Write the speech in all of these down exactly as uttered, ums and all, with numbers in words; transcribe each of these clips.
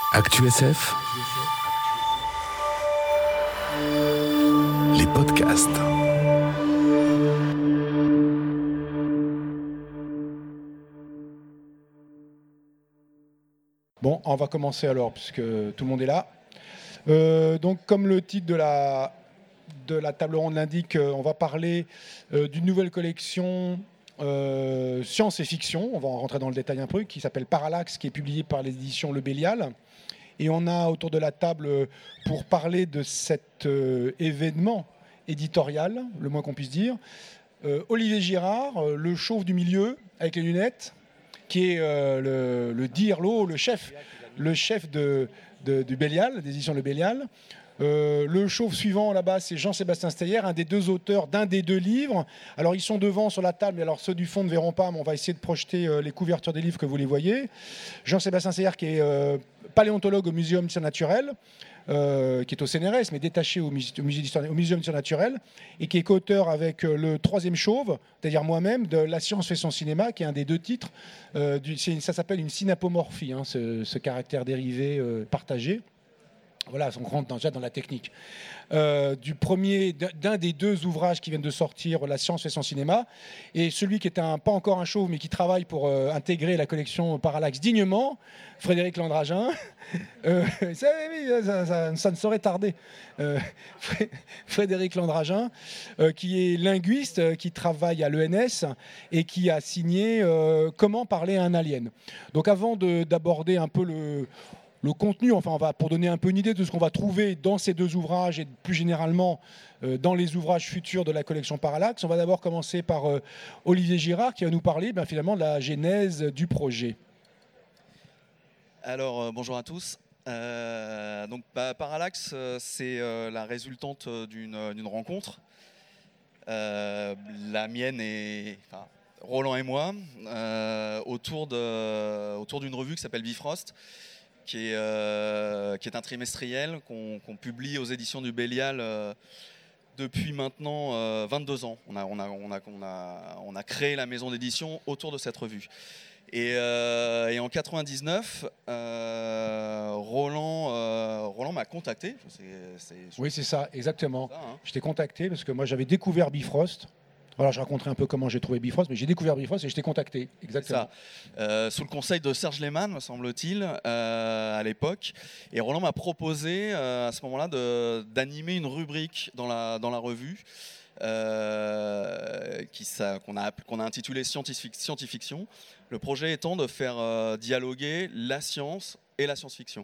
Actu S F, les podcasts. Bon, on va commencer alors, puisque tout le monde est là. Euh, donc, comme le titre de la, de la table ronde l'indique, euh, on va parler euh, d'une nouvelle collection euh, science et fiction. On va en rentrer dans le détail un peu, qui s'appelle Parallax, qui est publiée par les éditions Le Bélial. Et on a autour de la table, euh, pour parler de cet euh, événement éditorial, le moins qu'on puisse dire, euh, Olivier Girard, euh, le chauve du milieu, avec les lunettes, qui est euh, le, le dirlo, le chef, le chef de, de, du Bélial, des éditions Le Bélial. Euh, le chauve suivant là-bas, c'est Jean-Sébastien Steyer, un des deux auteurs d'un des deux livres. Alors ils sont devant sur la table, mais alors ceux du fond ne verront pas, mais on va essayer de projeter euh, les couvertures des livres que vous les voyez. Jean-Sébastien Steyer qui est euh, paléontologue au Muséum d'histoire naturelle, euh, qui est au C N R S, mais détaché au, musée, au, musée au Muséum d'histoire naturelle, et qui est co-auteur avec euh, le troisième chauve, c'est-à-dire moi-même, de La science fait son cinéma, qui est un des deux titres. Euh, du, ça s'appelle une synapomorphie, hein, ce, ce caractère dérivé euh, partagé. Voilà, on rentre déjà dans la technique. Euh, du premier, d'un des deux ouvrages qui viennent de sortir, La science fait son cinéma, et celui qui est un, pas encore un chauve, mais qui travaille pour euh, intégrer la collection Parallax dignement, Frédéric Landragin. Euh, ça, ça, ça, ça ne saurait tarder. Euh, Frédéric Landragin, euh, qui est linguiste, euh, qui travaille à l'E N S et qui a signé euh, Comment parler à un alien. Donc avant de, d'aborder un peu le... Le contenu, enfin, on va, pour donner un peu une idée de ce qu'on va trouver dans ces deux ouvrages et plus généralement euh, dans les ouvrages futurs de la collection Parallax, on va d'abord commencer par euh, Olivier Girard qui va nous parler ben, finalement de la genèse du projet. Alors, euh, bonjour à tous. Euh, donc, bah, Parallax, euh, c'est euh, la résultante d'une, d'une rencontre. Euh, la mienne et enfin, Roland et moi, euh, autour, de, autour d'une revue qui s'appelle Bifrost, qui est, euh, qui est un trimestriel qu'on, qu'on publie aux éditions du Bélial euh, depuis maintenant euh, vingt-deux ans. On a, on, a, on, a, on, a, on a créé la maison d'édition autour de cette revue. Et, euh, et en quatre-vingt-dix-neuf, euh, Roland, euh, Roland m'a contacté. C'est, c'est, oui, c'est ça, exactement. Ça, hein. Je t'ai contacté parce que moi, j'avais découvert Bifrost. Alors, je raconterai un peu comment j'ai trouvé Bifrost, mais j'ai découvert Bifrost et je t'ai contacté. Exactement. Ça. Euh, sous le conseil de Serge Lehmann, me semble-t-il, euh, à l'époque. Et Roland m'a proposé, euh, à ce moment-là, de, d'animer une rubrique dans la, dans la revue euh, qui, ça, qu'on, a, qu'on a intitulée Scientific, Scientifiction. Le projet étant de faire euh, dialoguer la science et la science-fiction.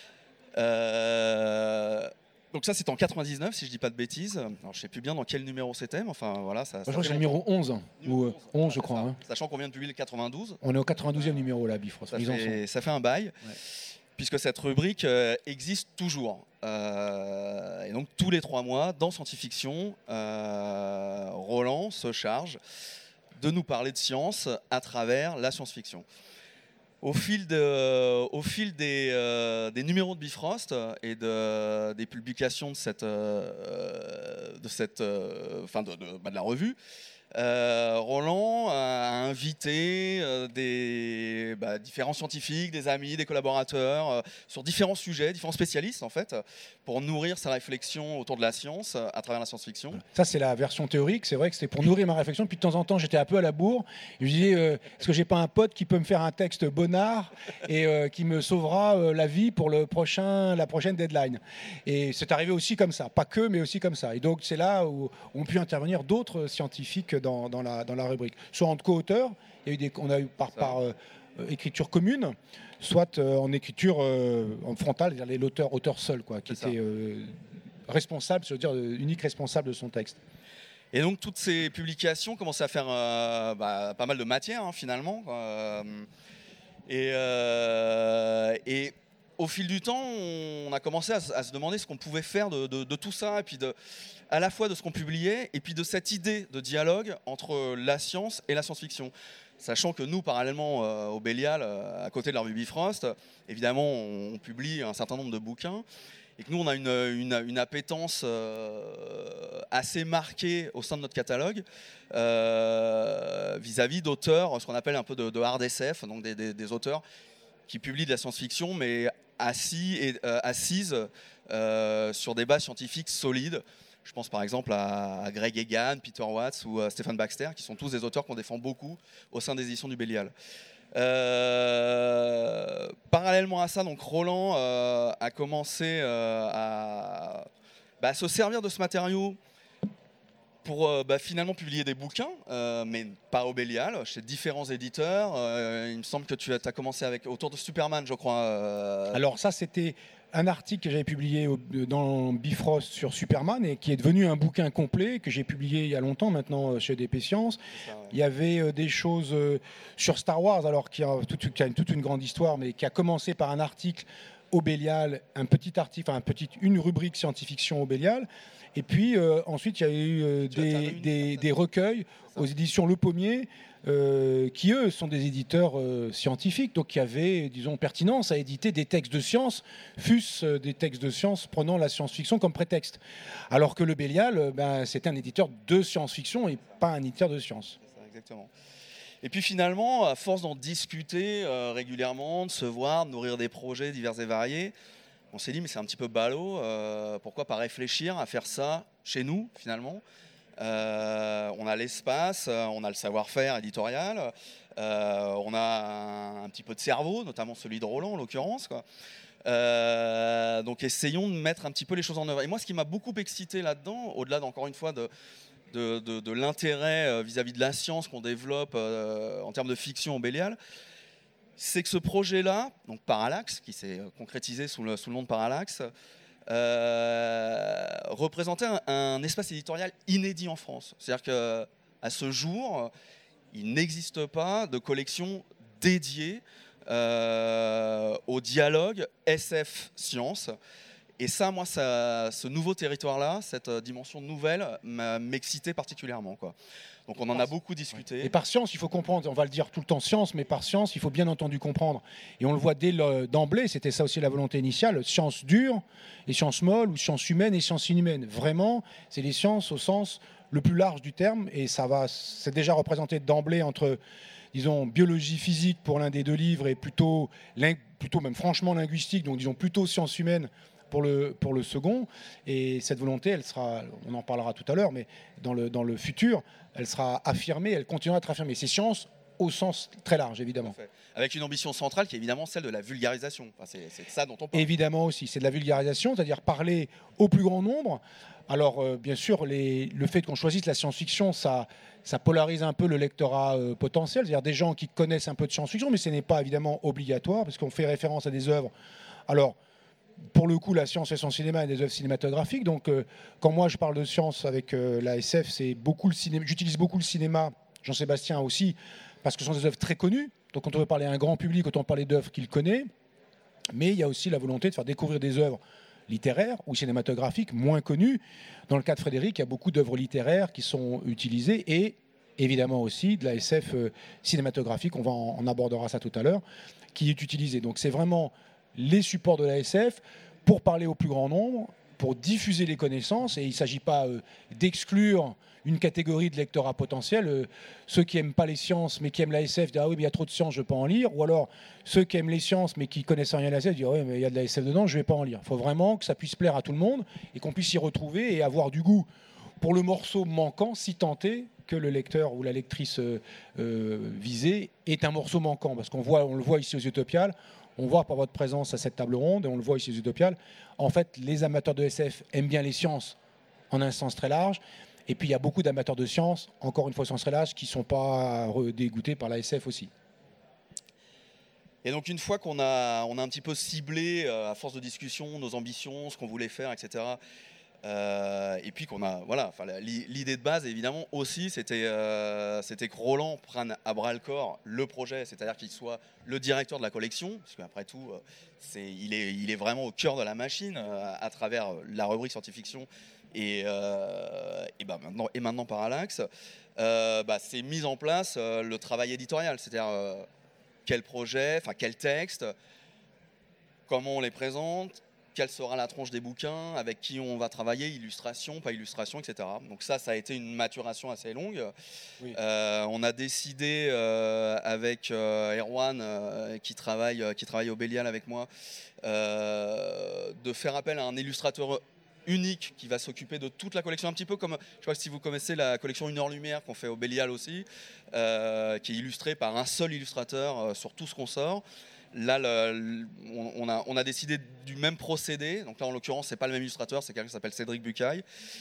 Euh, Donc ça, c'est en quatre-vingt-dix-neuf, si je ne dis pas de bêtises. Alors, je ne sais plus bien dans quel numéro c'était, mais enfin, voilà. Ça, Moi, ça je crois que c'est le numéro onze, numéro ou onze, onze je crois. Hein. Sachant qu'on vient de publier le quatre-vingt-douze. On est au quatre-vingt-douzième numéro, là, Bifrost. Ça, fait, ça fait un bail, ouais. Puisque cette rubrique euh, existe toujours. Euh, et donc, tous les trois mois, dans Scientifiction, euh, Roland se charge de nous parler de science à travers la science-fiction. Au fil, de, au fil des, euh, des numéros de Bifrost et de, des publications de, cette, euh, de, cette, euh, enfin de, de, bah de la revue, euh, Roland a invité euh, des, bah, différents scientifiques, des amis, des collaborateurs euh, sur différents sujets, différents spécialistes en fait, pour nourrir sa réflexion autour de la science à travers la science-fiction. Ça, c'est la version théorique. C'est vrai que c'était pour nourrir ma réflexion. Puis de temps en temps, j'étais un peu à la bourre. Et je disais, euh, est-ce que j'ai pas un pote qui peut me faire un texte bonnard et euh, qui me sauvera euh, la vie pour le prochain, la prochaine deadline. Et c'est arrivé aussi comme ça. Pas que, mais aussi comme ça. Et donc, c'est là où, où ont pu intervenir d'autres scientifiques dans, dans, la, dans la rubrique. Soit en co-auteur, il y a eu des, on a eu par, par euh, écriture commune, soit euh, en écriture euh, en frontale, c'est-à-dire l'auteur auteur seul, quoi, qui c'est était euh, responsable, je veux dire, unique responsable de son texte. Et donc toutes ces publications commençaient à faire euh, bah, pas mal de matière hein, finalement. Euh, et, euh, et au fil du temps, on a commencé à, à se demander ce qu'on pouvait faire de, de, de tout ça, et puis de, à la fois de ce qu'on publiait, et puis de cette idée de dialogue entre la science et la science-fiction. Sachant que nous, parallèlement euh, au Bélial, euh, à côté de la revue Bifrost, évidemment, on, on publie un certain nombre de bouquins, et que nous, on a une, une, une appétence euh, assez marquée au sein de notre catalogue euh, vis-à-vis d'auteurs, ce qu'on appelle un peu de, de hard S F, donc des, des, des auteurs qui publient de la science-fiction, mais assis et, euh, assises euh, sur des bases scientifiques solides. Je pense par exemple à, à Greg Egan, Peter Watts ou euh, Stephen Baxter, qui sont tous des auteurs qu'on défend beaucoup au sein des éditions du Bélial. Euh, parallèlement à ça, donc Roland euh, a commencé euh, à, bah, à se servir de ce matériau pour euh, bah, finalement publier des bouquins, euh, mais pas au Bélial, chez différents éditeurs. Euh, il me semble que tu as, as commencé avec, autour de Superman, je crois. Euh... Alors ça, c'était un article que j'avais publié au, dans Bifrost sur Superman et qui est devenu un bouquin complet que j'ai publié il y a longtemps maintenant chez D P Science. Ça, ouais. Il y avait euh, des choses euh, sur Star Wars, alors qui a, toute, qui a toute une grande histoire, mais qui a commencé par un article au Bélial, un petit article, enfin un petit, une rubrique science-fiction au Bélial. Et puis euh, ensuite, il y a eu euh, des, des, des recueils aux éditions Le Pommier, euh, qui eux sont des éditeurs euh, scientifiques, donc qui avaient, disons, pertinence à éditer des textes de science, fût-ce euh, des textes de science prenant la science-fiction comme prétexte. Alors que le Bélial, euh, ben, c'était un éditeur de science-fiction et pas un éditeur de science. C'est ça, exactement. Et puis finalement, à force d'en discuter euh, régulièrement, de se voir, de nourrir des projets divers et variés, on s'est dit, mais c'est un petit peu ballot, euh, pourquoi pas réfléchir à faire ça chez nous, finalement. Euh, on a l'espace, on a le savoir-faire éditorial, euh, on a un, un petit peu de cerveau, notamment celui de Roland en l'occurrence, quoi. Euh, donc essayons de mettre un petit peu les choses en œuvre. Et moi, ce qui m'a beaucoup excité là-dedans, au-delà d'encore une fois de, de, de, de l'intérêt vis-à-vis de la science qu'on développe euh, en termes de fiction au Bélial, c'est que ce projet-là, donc Parallax, qui s'est concrétisé sous le, sous le nom de Parallax, euh, représentait un, un espace éditorial inédit en France. C'est-à-dire qu'à ce jour, il n'existe pas de collection dédiée euh, au dialogue S F science. Et ça, moi, ça, ce nouveau territoire-là, cette dimension nouvelle, m'excitait particulièrement, quoi. Donc on en a beaucoup discuté. Et par science, il faut comprendre, on va le dire tout le temps science, mais par science, il faut bien entendu comprendre. Et on le voit dès le, d'emblée, c'était ça aussi la volonté initiale, sciences dures et sciences molles, ou sciences humaines et sciences inhumaines. Vraiment, c'est les sciences au sens le plus large du terme, et ça va, c'est déjà représenté d'emblée entre, disons, biologie physique pour l'un des deux livres, et plutôt, plutôt même franchement linguistique, donc disons plutôt sciences humaines pour le, pour le second. Et cette volonté, elle sera, on en parlera tout à l'heure, mais dans le, dans le futur, elle sera affirmée, elle continuera à être affirmée. C'est science au sens très large, évidemment. Avec une ambition centrale qui est évidemment celle de la vulgarisation. Enfin, c'est, c'est de ça dont on parle. Évidemment aussi, c'est de la vulgarisation, c'est-à-dire parler au plus grand nombre. Alors, euh, bien sûr, les, le fait qu'on choisisse la science-fiction, ça, ça polarise un peu le lectorat euh, potentiel, c'est-à-dire des gens qui connaissent un peu de science-fiction, mais ce n'est pas évidemment obligatoire, parce qu'on fait référence à des œuvres. Alors, pour le coup, la science et son cinéma et des œuvres cinématographiques. Donc, euh, quand moi je parle de science avec euh, la S F, c'est beaucoup le cinéma. J'utilise beaucoup le cinéma, Jean-Sébastien aussi, parce que ce sont des œuvres très connues. Donc, quand on veut parler à un grand public, autant parler d'œuvres qu'il connaît. Mais il y a aussi la volonté de faire découvrir des œuvres littéraires ou cinématographiques moins connues. Dans le cas de Frédéric, il y a beaucoup d'œuvres littéraires qui sont utilisées et évidemment aussi de la S F euh, cinématographique. On va en, on abordera ça tout à l'heure, qui est utilisée. Donc, c'est vraiment les supports de la S F pour parler au plus grand nombre, pour diffuser les connaissances. Et il ne s'agit pas euh, d'exclure une catégorie de lecteurs potentiels. Euh, ceux qui n'aiment pas les sciences mais qui aiment la S F disent « Ah oui, mais il y a trop de sciences, je ne veux pas en lire ». Ou alors ceux qui aiment les sciences mais qui ne connaissent rien à la S F disent « Ah oui, mais il y a de la S F dedans, je ne vais pas en lire ». Il faut vraiment que ça puisse plaire à tout le monde et qu'on puisse s'y retrouver et avoir du goût pour le morceau manquant, si tant est que le lecteur ou la lectrice euh, euh, visée est un morceau manquant. Parce qu'on voit, on le voit ici aux Utopiales, on voit par votre présence à cette table ronde, et on le voit ici aux Utopiales, en fait, les amateurs de S F aiment bien les sciences en un sens très large, et puis il y a beaucoup d'amateurs de sciences, encore une fois sens très large, qui ne sont pas dégoûtés par la S F aussi. Et donc une fois qu'on a, on a un petit peu ciblé, euh, à force de discussion, nos ambitions, ce qu'on voulait faire, et cetera, Euh, et puis qu'on a, voilà, enfin, l'idée de base évidemment aussi, c'était, euh, c'était que Roland prenne à bras le corps le projet, c'est-à-dire qu'il soit le directeur de la collection, parce qu'après tout, c'est, il, est, il est vraiment au cœur de la machine euh, à travers la rubrique science-fiction et, euh, et, bah, maintenant, et maintenant Parallax. Euh, bah, c'est mis en place euh, le travail éditorial, c'est-à-dire euh, quel projet, enfin quel texte, comment on les présente, quelle sera la tranche des bouquins, avec qui on va travailler, illustration, pas illustration, et cetera. Donc ça, ça a été une maturation assez longue. Oui. Euh, on a décidé euh, avec euh, Erwan, euh, qui, travaille, euh, qui travaille au Bélial avec moi, euh, de faire appel à un illustrateur unique qui va s'occuper de toute la collection, un petit peu comme, je ne sais pas si vous connaissez la collection Une heure lumière qu'on fait au Bélial aussi, euh, qui est illustrée par un seul illustrateur euh, sur tout ce qu'on sort. Là, le, on, a, on a décidé du même procédé. Donc là, en l'occurrence, c'est pas le même illustrateur, c'est quelqu'un qui s'appelle Cédric Bucaille.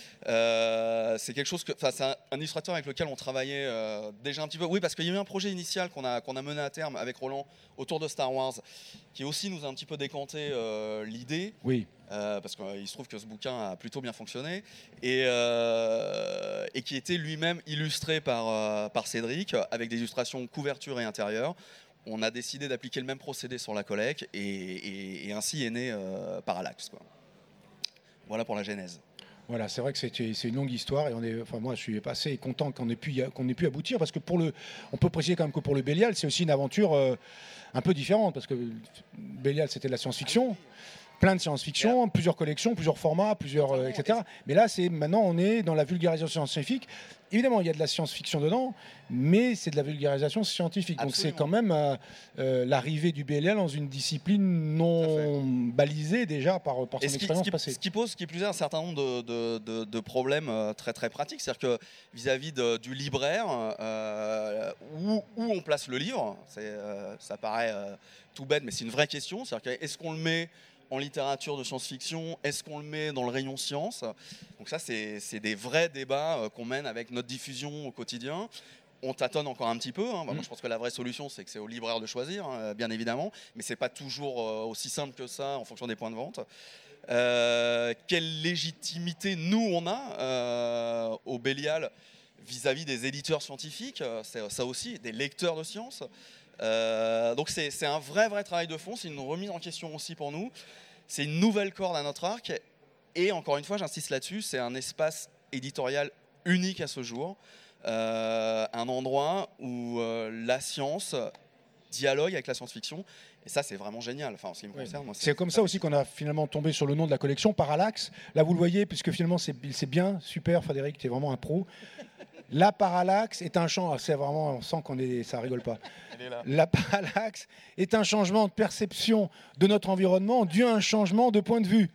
Euh, c'est quelque chose que, enfin, c'est un, un illustrateur avec lequel on travaillait euh, déjà un petit peu. Oui, parce qu'il y a eu un projet initial qu'on a, qu'on a mené à terme avec Roland autour de Star Wars, qui aussi nous a un petit peu décanté euh, l'idée. Oui. Euh, parce qu'il euh, se trouve que ce bouquin a plutôt bien fonctionné et, euh, et qui était lui-même illustré par, euh, par Cédric avec des illustrations couverture et intérieur. On a décidé d'appliquer le même procédé sur la collecte et, et, et ainsi est né euh, Parallax, quoi. Voilà pour la genèse. Voilà, c'est vrai que c'est une longue histoire et on est, enfin moi je suis assez content qu'on ait pu qu'on ait pu aboutir parce que pour le, on peut préciser quand même que pour le Bélial c'est aussi une aventure euh, un peu différente parce que Bélial c'était de la science-fiction. Plein de science-fiction, yeah. plusieurs collections, plusieurs formats, plusieurs, euh, et cetera. Mais là, c'est maintenant, on est dans la vulgarisation scientifique. Évidemment, il y a de la science-fiction dedans, mais c'est de la vulgarisation scientifique. Absolument. Donc, c'est quand même euh, euh, l'arrivée du B L L dans une discipline non balisée déjà par, par son ce expérience qui, passée. Ce qui pose, ce qui plus est, un certain nombre de, de, de, de problèmes euh, très très pratiques. C'est-à-dire que vis-à-vis -vis du libraire, euh, où, où on place le livre, euh, ça paraît euh, tout bête, mais c'est une vraie question. C'est-à-dire que est-ce qu'on le met en littérature de science-fiction, est-ce qu'on le met dans le rayon science? Donc ça, c'est des vrais débats euh, qu'on mène avec notre diffusion au quotidien. On tâtonne encore un petit peu. Hein. Bah, mmh. Moi, je pense que la vraie solution, c'est que c'est au libraire de choisir, hein, bien évidemment. Mais ce n'est pas toujours euh, aussi simple que ça en fonction des points de vente. Euh, quelle légitimité, nous, on a euh, au Bélial vis-à-vis des éditeurs scientifiques, c'est ça aussi, des lecteurs de sciences. Euh, donc c'est un vrai vrai travail de fond, c'est une remise en question aussi pour nous, c'est une nouvelle corde à notre arc et encore une fois j'insiste là-dessus, c'est un espace éditorial unique à ce jour, euh, un endroit où euh, la science dialogue avec la science-fiction et ça c'est vraiment génial, enfin en ce qui me concerne. Oui. C'est comme ça aussi qu'on a finalement tombé sur le nom de la collection, Parallax. Là vous le voyez puisque finalement c'est bien, super Frédéric, tu es vraiment un pro. La parallaxe est un changement, c'est vraiment, on sent qu'on est, ça rigole pas. La parallaxe est un changement de perception de notre environnement dû à un changement de point de vue.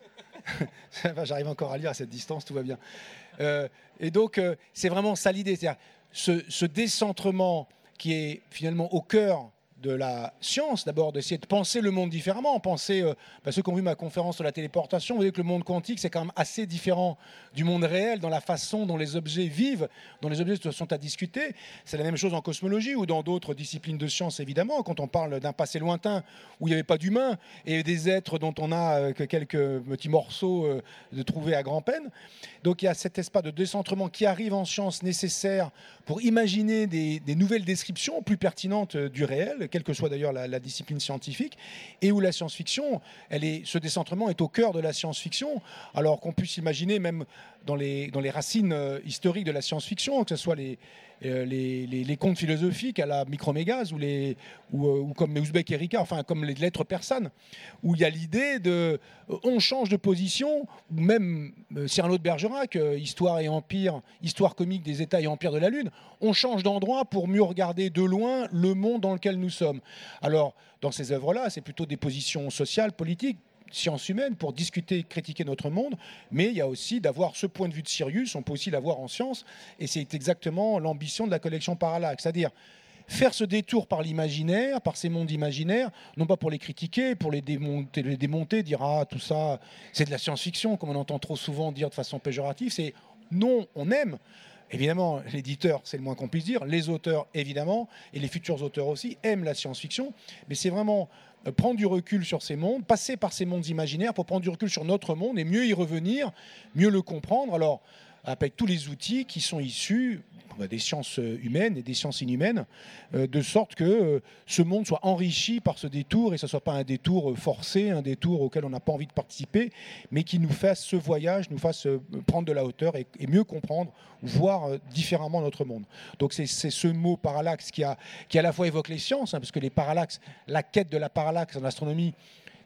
J'arrive encore à lire à cette distance, tout va bien. Euh, et donc, euh, c'est vraiment ça l'idée, c'est-à-dire ce, ce décentrement qui est finalement au cœur de la science, d'abord d'essayer de penser le monde différemment, penser, euh, bah, ceux qui ont vu ma conférence sur la téléportation, vous voyez que le monde quantique c'est quand même assez différent du monde réel dans la façon dont les objets vivent, dont les objets sont à discuter. C'est la même chose en cosmologie ou dans d'autres disciplines de science évidemment, quand on parle d'un passé lointain où il n'y avait pas d'humains et des êtres dont on a euh, que quelques petits morceaux euh, de trouver à grand-peine. Donc il y a cet espace de décentrement qui arrive en science nécessaire pour imaginer des, des nouvelles descriptions plus pertinentes du réel, quelle que soit d'ailleurs la, la discipline scientifique, et où la science-fiction, elle est, ce décentrement est au cœur de la science-fiction, alors qu'on puisse imaginer même dans les, dans les racines euh, historiques de la science-fiction, que ce soit les, euh, les, les, les contes philosophiques à la Micromégase, ou, les, ou, euh, ou comme les Ouzbek Erika, enfin comme les lettres persanes, où il y a l'idée de euh, on change de position, ou même euh, Cyrano de Bergerac, euh, Histoire et Empire, Histoire comique des États et Empire de la Lune, on change d'endroit pour mieux regarder de loin le monde dans lequel nous sommes. Alors, dans ces œuvres-là, c'est plutôt des positions sociales, politiques, sciences humaines, pour discuter, critiquer notre monde, mais il y a aussi d'avoir ce point de vue de Sirius, on peut aussi l'avoir en science, et c'est exactement l'ambition de la collection Parallax, c'est-à-dire faire ce détour par l'imaginaire, par ces mondes imaginaires, non pas pour les critiquer, pour les démonter, les démonter, dire « Ah, tout ça, c'est de la science-fiction », comme on entend trop souvent dire de façon péjorative, c'est « Non, on aime ». Évidemment, l'éditeur, c'est le moins qu'on puisse dire, les auteurs, évidemment, et les futurs auteurs aussi, aiment la science-fiction, mais c'est vraiment prendre du recul sur ces mondes, passer par ces mondes imaginaires pour prendre du recul sur notre monde et mieux y revenir, mieux le comprendre, alors avec tous les outils qui sont issus des sciences humaines et des sciences inhumaines, euh, de sorte que euh, ce monde soit enrichi par ce détour et que ce ne soit pas un détour forcé, un détour auquel on n'a pas envie de participer, mais qui nous fasse ce voyage, nous fasse euh, prendre de la hauteur et, et mieux comprendre, voir euh, différemment notre monde. Donc c'est ce mot parallaxe qui, a, qui à la fois évoque les sciences, hein, parce que les parallaxes, la quête de la parallaxe en astronomie,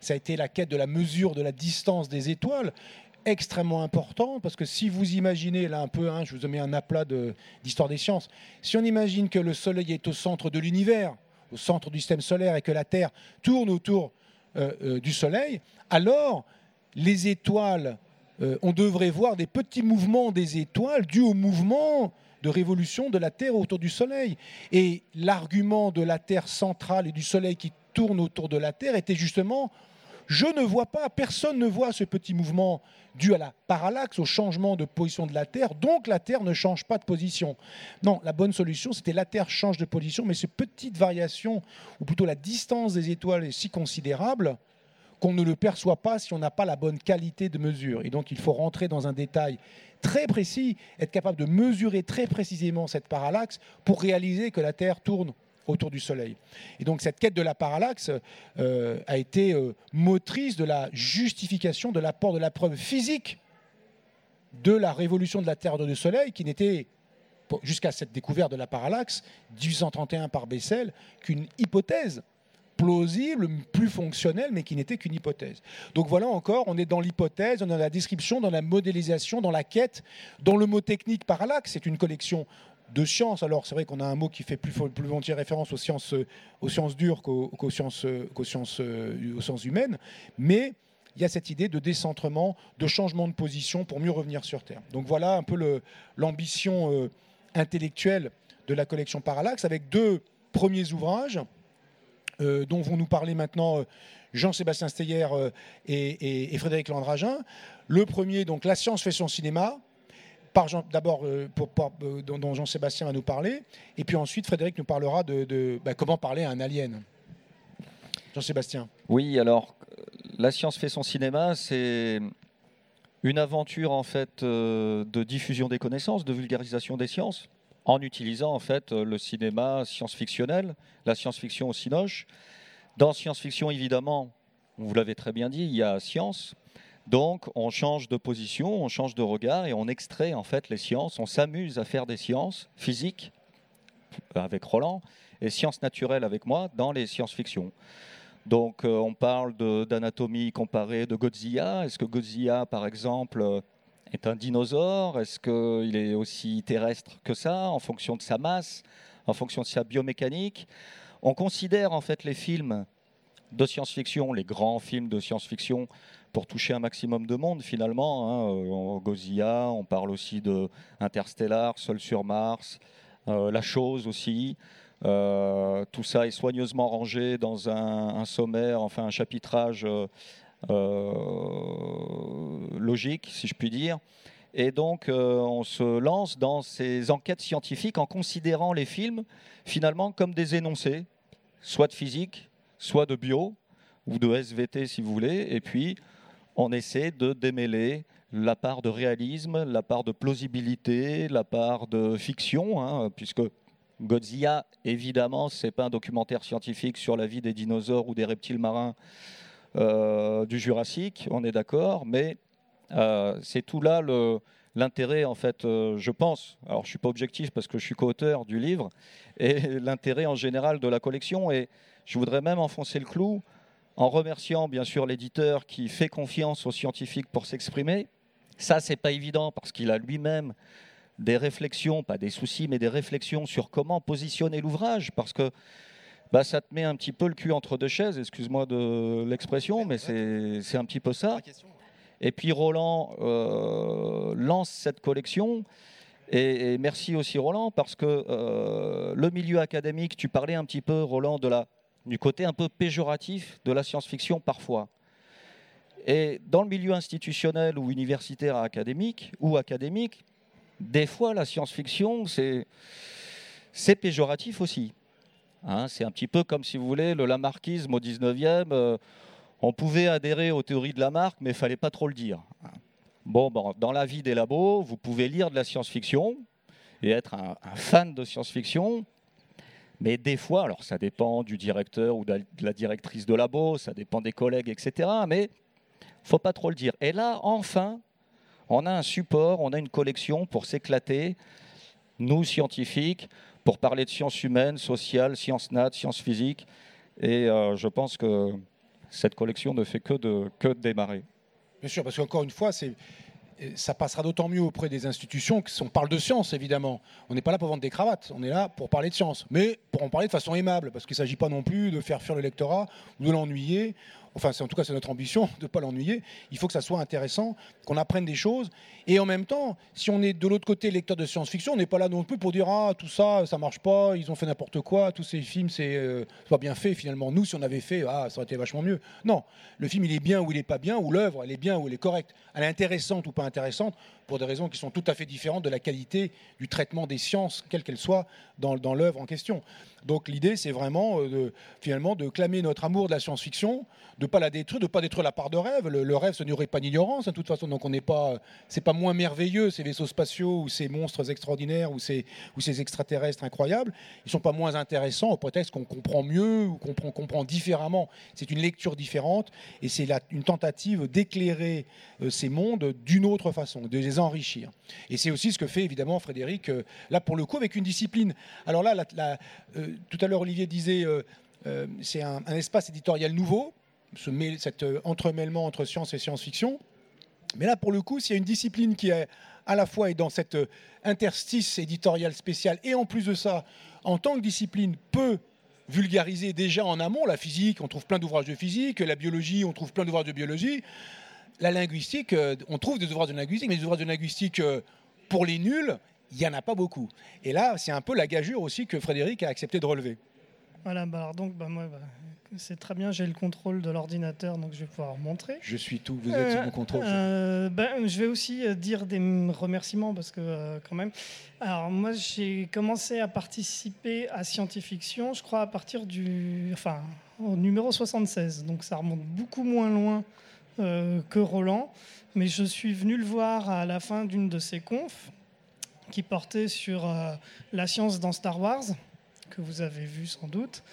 ça a été la quête de la mesure de la distance des étoiles, extrêmement important, parce que si vous imaginez, là un peu, hein, je vous ai mis un aplat de, d'histoire des sciences, si on imagine que le Soleil est au centre de l'univers, au centre du système solaire, et que la Terre tourne autour euh, euh, du Soleil, alors les étoiles, euh, on devrait voir des petits mouvements des étoiles dus au mouvement de révolution de la Terre autour du Soleil. Et l'argument de la Terre centrale et du Soleil qui tourne autour de la Terre était justement, je ne vois pas, personne ne voit ce petit mouvement dû à la parallaxe, au changement de position de la Terre, donc la Terre ne change pas de position. Non, la bonne solution, c'était la Terre change de position, mais ces petites variations, ou plutôt la distance des étoiles est si considérable qu'on ne le perçoit pas si on n'a pas la bonne qualité de mesure. Et donc, il faut rentrer dans un détail très précis, être capable de mesurer très précisément cette parallaxe pour réaliser que la Terre tourne autour du Soleil. Et donc, cette quête de la parallaxe euh, a été euh, motrice de la justification de l'apport de la preuve physique de la révolution de la Terre autour du Soleil, qui n'était, jusqu'à cette découverte de la parallaxe, dix-huit cent trente et un par Bessel, qu'une hypothèse plausible, plus fonctionnelle, mais qui n'était qu'une hypothèse. Donc voilà encore, on est dans l'hypothèse, on est dans la description, dans la modélisation, dans la quête, dans le mot technique parallaxe. C'est une collection de sciences. Alors c'est vrai qu'on a un mot qui fait plus, plus volontiers référence aux sciences, aux sciences dures qu'aux, qu'aux, sciences, qu'aux, sciences, aux sciences humaines, mais il y a cette idée de décentrement, de changement de position pour mieux revenir sur Terre. Donc voilà un peu le, l'ambition euh, intellectuelle de la collection Parallaxe, avec deux premiers ouvrages Euh, dont vont nous parler maintenant euh, Jean-Sébastien Steyer euh, et, et, et Frédéric Landragin. Le premier, donc La science fait son cinéma, par Jean, d'abord euh, pour, pour, euh, dont, dont Jean-Sébastien va nous parler, et puis ensuite Frédéric nous parlera de, de bah, comment parler à un alien. Jean-Sébastien. Oui, alors La science fait son cinéma, c'est une aventure en fait euh, de diffusion des connaissances, de vulgarisation des sciences, en utilisant en fait le cinéma science-fictionnel, la science-fiction au cinoche. Dans science-fiction, évidemment, vous l'avez très bien dit, il y a science. Donc, on change de position, on change de regard et on extrait en fait les sciences. On s'amuse à faire des sciences physiques avec Roland et sciences naturelles avec moi dans les science-fiction. Donc, euh, on parle de, d'anatomie comparée de Godzilla. Est-ce que Godzilla, par exemple, est un dinosaure? Est-ce qu'il est aussi terrestre que ça, en fonction de sa masse, en fonction de sa biomécanique? On considère en fait les films de science-fiction, les grands films de science-fiction, pour toucher un maximum de monde finalement. Hein. Godzilla, on parle aussi de Interstellar, Seul sur Mars, euh, La Chose aussi. Euh, tout ça est soigneusement rangé dans un, un sommaire, enfin un chapitrage euh, Euh, logique, si je puis dire. Et donc, euh, on se lance dans ces enquêtes scientifiques en considérant les films, finalement, comme des énoncés, soit de physique, soit de bio, ou de S V T, si vous voulez. Et puis, on essaie de démêler la part de réalisme, la part de plausibilité, la part de fiction, hein, puisque Godzilla, évidemment, ce n'est pas un documentaire scientifique sur la vie des dinosaures ou des reptiles marins Euh, du Jurassique, on est d'accord, mais euh, c'est tout là le, l'intérêt, en fait, euh, je pense, alors je ne suis pas objectif parce que je suis co-auteur du livre, et l'intérêt en général de la collection, et je voudrais même enfoncer le clou en remerciant bien sûr l'éditeur qui fait confiance aux scientifiques pour s'exprimer. Ça, c'est pas évident parce qu'il a lui-même des réflexions, pas des soucis, mais des réflexions sur comment positionner l'ouvrage, parce que bah, ça te met un petit peu le cul entre deux chaises, excuse-moi de l'expression, mais c'est, c'est un petit peu ça. Et puis Roland euh, lance cette collection, et, et merci aussi Roland, parce que euh, le milieu académique, tu parlais un petit peu, Roland, de la, du côté un peu péjoratif de la science-fiction parfois. Et dans le milieu institutionnel ou universitaire académique, ou académique, des fois la science-fiction, c'est, c'est péjoratif aussi. Hein, c'est un petit peu comme, si vous voulez, le lamarckisme au dix-neuvième. Euh, on pouvait adhérer aux théories de Lamarck, mais il ne fallait pas trop le dire. Bon, bon, dans la vie des labos, vous pouvez lire de la science-fiction et être un, un fan de science-fiction, mais des fois, alors ça dépend du directeur ou de la directrice de labo, ça dépend des collègues, et cetera, mais il ne faut pas trop le dire. Et là, enfin, on a un support, on a une collection pour s'éclater, nous, scientifiques, pour parler de sciences humaines, sociales, sciences nat, sciences physiques. Et euh, je pense que cette collection ne fait que de, que de démarrer. Bien sûr, parce qu'encore une fois, c'est, ça passera d'autant mieux auprès des institutions que si on parle de science, évidemment. On n'est pas là pour vendre des cravates, on est là pour parler de science, mais pour en parler de façon aimable, parce qu'il ne s'agit pas non plus de faire fuir le lectorat ou de l'ennuyer. Enfin, c'est, en tout cas, c'est notre ambition de ne pas l'ennuyer. Il faut que ça soit intéressant, qu'on apprenne des choses. Et en même temps, si on est de l'autre côté lecteur de science-fiction, on n'est pas là non plus pour dire « Ah, tout ça, ça marche pas, ils ont fait n'importe quoi, tous ces films, c'est euh, pas bien fait finalement. Nous, si on avait fait, ah, ça aurait été vachement mieux. » Non, le film, il est bien ou il n'est pas bien, ou l'œuvre, elle est bien ou elle est correcte. Elle est intéressante ou pas intéressante, pour des raisons qui sont tout à fait différentes de la qualité du traitement des sciences, quelle qu'elle soit, dans, dans l'œuvre en question. Donc l'idée, c'est vraiment euh, de, finalement de clamer notre amour de la science-fiction, de ne pas la détruire, de ne pas détruire la part de rêve. Le, le rêve, ce n'aurait pas d'ignorance, hein, de toute façon. Donc on n'est pas, c'est pas moins merveilleux ces vaisseaux spatiaux ou ces monstres extraordinaires ou ces, ou ces extraterrestres incroyables. Ils ne sont pas moins intéressants au prétexte qu'on comprend mieux ou qu'on comprend, comprend différemment. C'est une lecture différente et c'est la, une tentative d'éclairer euh, ces mondes d'une autre façon, de les enrichir. Et c'est aussi ce que fait évidemment Frédéric, euh, là pour le coup, avec une discipline. Alors là, la, la, euh, tout à l'heure, Olivier disait, euh, euh, c'est un, un espace éditorial nouveau, ce mêle, cet euh, entremêlement entre science et science-fiction. Mais là, pour le coup, s'il y a une discipline qui est à la fois est dans cet euh, interstice éditorial spécial et en plus de ça, en tant que discipline, peut vulgariser déjà en amont la physique, on trouve plein d'ouvrages de physique, la biologie, on trouve plein d'ouvrages de biologie, la linguistique, euh, on trouve des ouvrages de linguistique, mais des ouvrages de linguistique euh, pour les nuls, il n'y en a pas beaucoup. Et là, c'est un peu la gageure aussi que Frédéric a accepté de relever. Voilà, bah alors donc, bah moi, bah, c'est très bien, j'ai le contrôle de l'ordinateur, donc je vais pouvoir montrer. Je suis tout, vous êtes euh, sous mon contrôle. Euh, bah, je vais aussi dire des remerciements, parce que euh, quand même... Alors moi, j'ai commencé à participer à Scientifiction, je crois, à partir du... Enfin, au numéro soixante-seize, donc ça remonte beaucoup moins loin euh, que Roland, mais je suis venu le voir à la fin d'une de ses confs, qui portait sur euh, la science dans Star Wars, que vous avez vu sans doute.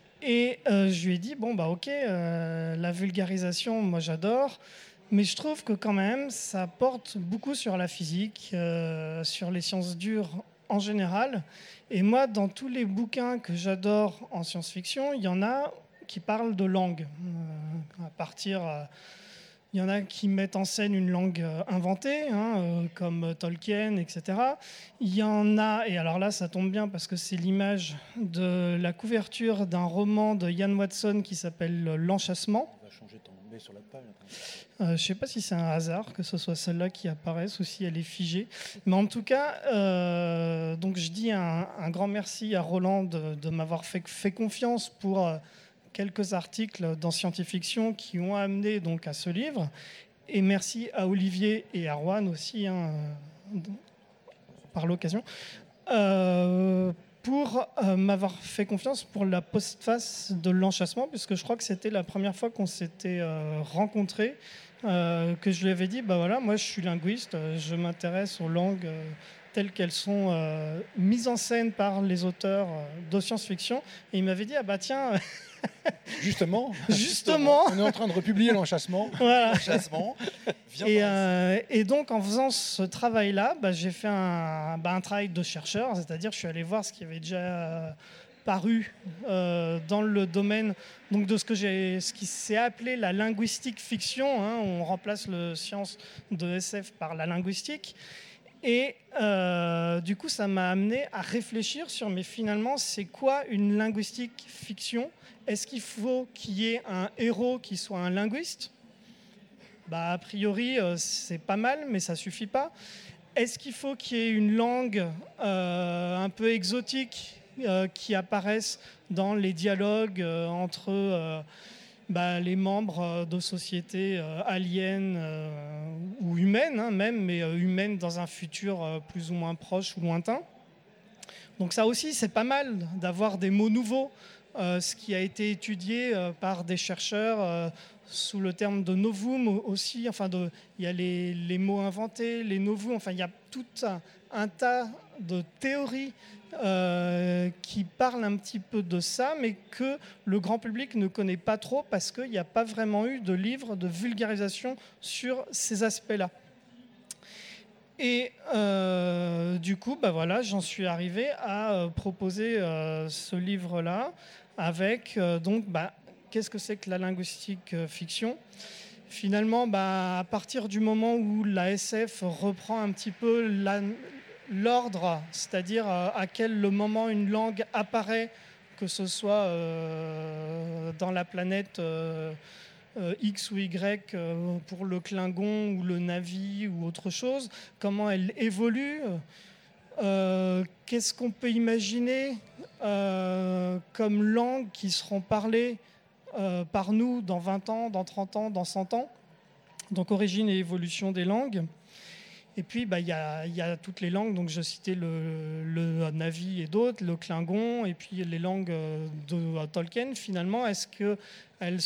Et euh, je lui ai dit, bon, bah ok, euh, la vulgarisation, moi j'adore, mais je trouve que quand même, ça porte beaucoup sur la physique, euh, sur les sciences dures en général. Et moi, dans tous les bouquins que j'adore en science-fiction, il y en a qui parlent de langue. Euh, à partir... Euh, Il y en a qui mettent en scène une langue inventée, hein, euh, comme Tolkien, et cetera. Il y en a, et alors là, ça tombe bien parce que c'est l'image de la couverture d'un roman de Ian Watson qui s'appelle L'Enchâssement. On va changer ton B sur la page. Euh, je ne sais pas si c'est un hasard que ce soit celle-là qui apparaisse ou si elle est figée. Mais en tout cas, euh, donc je dis un, un grand merci à Roland de, de m'avoir fait, fait confiance pour... Euh, quelques articles dans Scientifiction qui ont amené donc à ce livre. Et merci à Olivier et à Rouen aussi, hein, par l'occasion, euh, pour euh, m'avoir fait confiance pour la postface de L'Enchâssement, puisque je crois que c'était la première fois qu'on s'était euh, rencontrés, euh, que je lui avais dit, bah voilà, moi je suis linguiste, je m'intéresse aux langues euh, telles qu'elles sont euh, mises en scène par les auteurs euh, de science-fiction. Et il m'avait dit, ah bah tiens... Justement, Justement, on est en train de republier L'Enchâssement. Voilà. L'Enchâssement. Et, euh, et donc, en faisant ce travail-là, bah, j'ai fait un, bah, un travail de chercheur, c'est-à-dire je suis allé voir ce qui avait déjà euh, paru euh, dans le domaine donc, de ce, que j'ai, ce qui s'est appelé la linguistique fiction. Hein, on remplace le science de S F par la linguistique. Et euh, du coup, ça m'a amené à réfléchir sur, mais finalement, c'est quoi une linguistique fiction ? Est-ce qu'il faut qu'il y ait un héros qui soit un linguiste ? Bah, a priori, euh, c'est pas mal, mais ça suffit pas. Est-ce qu'il faut qu'il y ait une langue euh, un peu exotique euh, qui apparaisse dans les dialogues euh, entre... Euh, Bah, les membres de sociétés euh, aliens euh, ou humaines, hein, même, mais euh, humaines dans un futur euh, plus ou moins proche ou lointain. Donc ça aussi, c'est pas mal d'avoir des mots nouveaux, euh, ce qui a été étudié euh, par des chercheurs euh, sous le terme de novum aussi. Enfin, de, il y a les, les mots inventés, les novums, enfin, il y a tout un, un tas de théories Euh, qui parle un petit peu de ça, mais que le grand public ne connaît pas trop parce qu'il n'y a pas vraiment eu de livre de vulgarisation sur ces aspects-là. Et euh, du coup, bah voilà, j'en suis arrivé à euh, proposer euh, ce livre-là avec euh, donc bah, qu'est-ce que c'est que la linguistique euh, fiction. Finalement, bah, à partir du moment où la S F reprend un petit peu la, l'ordre, c'est-à-dire euh, à quel le moment une langue apparaît, que ce soit euh, dans la planète euh, euh, X ou Y euh, pour le Klingon ou le Na'vi ou autre chose, comment elle évolue, euh, qu'est-ce qu'on peut imaginer euh, comme langues qui seront parlées euh, par nous dans vingt ans, dans trente ans, dans cent ans. Donc origine et évolution des langues. Et puis, bah, y a, y a toutes les langues, donc je citais le, le Na'vi et d'autres, le Klingon, et puis les langues de Tolkien. Finalement, est-ce qu'elles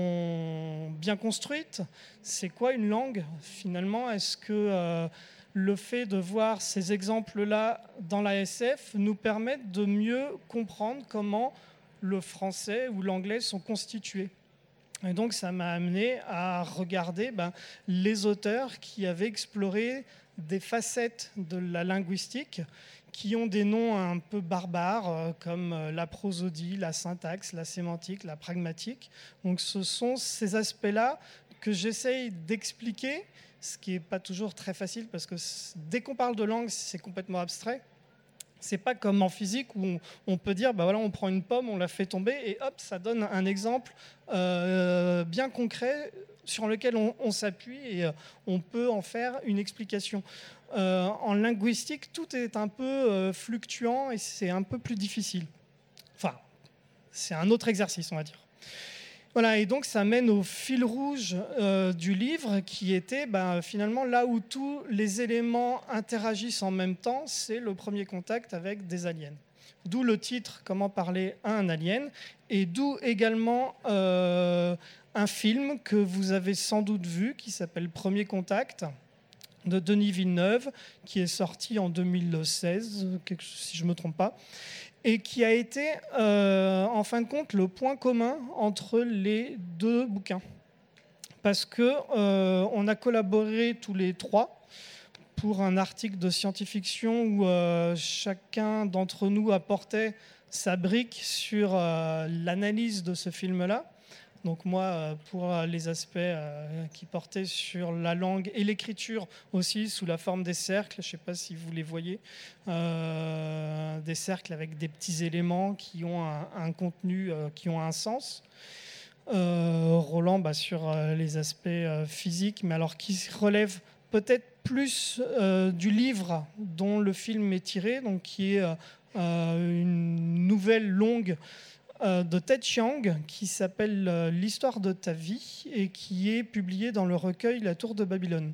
sont bien construites ? C'est quoi une langue ? Finalement, est-ce que euh, le fait de voir ces exemples-là dans la S F nous permet de mieux comprendre comment le français ou l'anglais sont constitués ? Et donc, ça m'a amené à regarder ben, les auteurs qui avaient exploré des facettes de la linguistique qui ont des noms un peu barbares, euh, comme la prosodie, la syntaxe, la sémantique, la pragmatique. Donc, ce sont ces aspects-là que j'essaye d'expliquer, ce qui n'est pas toujours très facile, parce que dès qu'on parle de langue, c'est complètement abstrait. C'est pas comme en physique où on, on peut dire, bah voilà, on prend une pomme, on la fait tomber et hop, ça donne un exemple euh, bien concret sur lequel on, on s'appuie et euh, on peut en faire une explication. Euh, en linguistique, tout est un peu euh, fluctuant et c'est un peu plus difficile. Enfin, c'est un autre exercice, on va dire. Voilà, et donc ça mène au fil rouge euh, du livre qui était ben, finalement là où tous les éléments interagissent en même temps, c'est le premier contact avec des aliens. D'où le titre « Comment parler à un alien » et d'où également euh, un film que vous avez sans doute vu qui s'appelle « Premier contact » de Denis Villeneuve, qui est sorti en deux mille seize, si je ne me trompe pas, et qui a été, euh, en fin de compte, le point commun entre les deux bouquins. Parce qu'on euh, a collaboré tous les trois pour un article de science-fiction où euh, chacun d'entre nous apportait sa brique sur euh, l'analyse de ce film-là. Donc moi, pour les aspects qui portaient sur la langue et l'écriture aussi, sous la forme des cercles, je ne sais pas si vous les voyez, euh, des cercles avec des petits éléments qui ont un, un contenu, euh, qui ont un sens. Euh, Roland, bah, sur les aspects euh, physiques, mais alors qui relèvent peut-être plus euh, du livre dont le film est tiré, donc qui est euh, une nouvelle longue de Ted Chiang qui s'appelle L'histoire de ta vie et qui est publié dans le recueil La Tour de Babylone,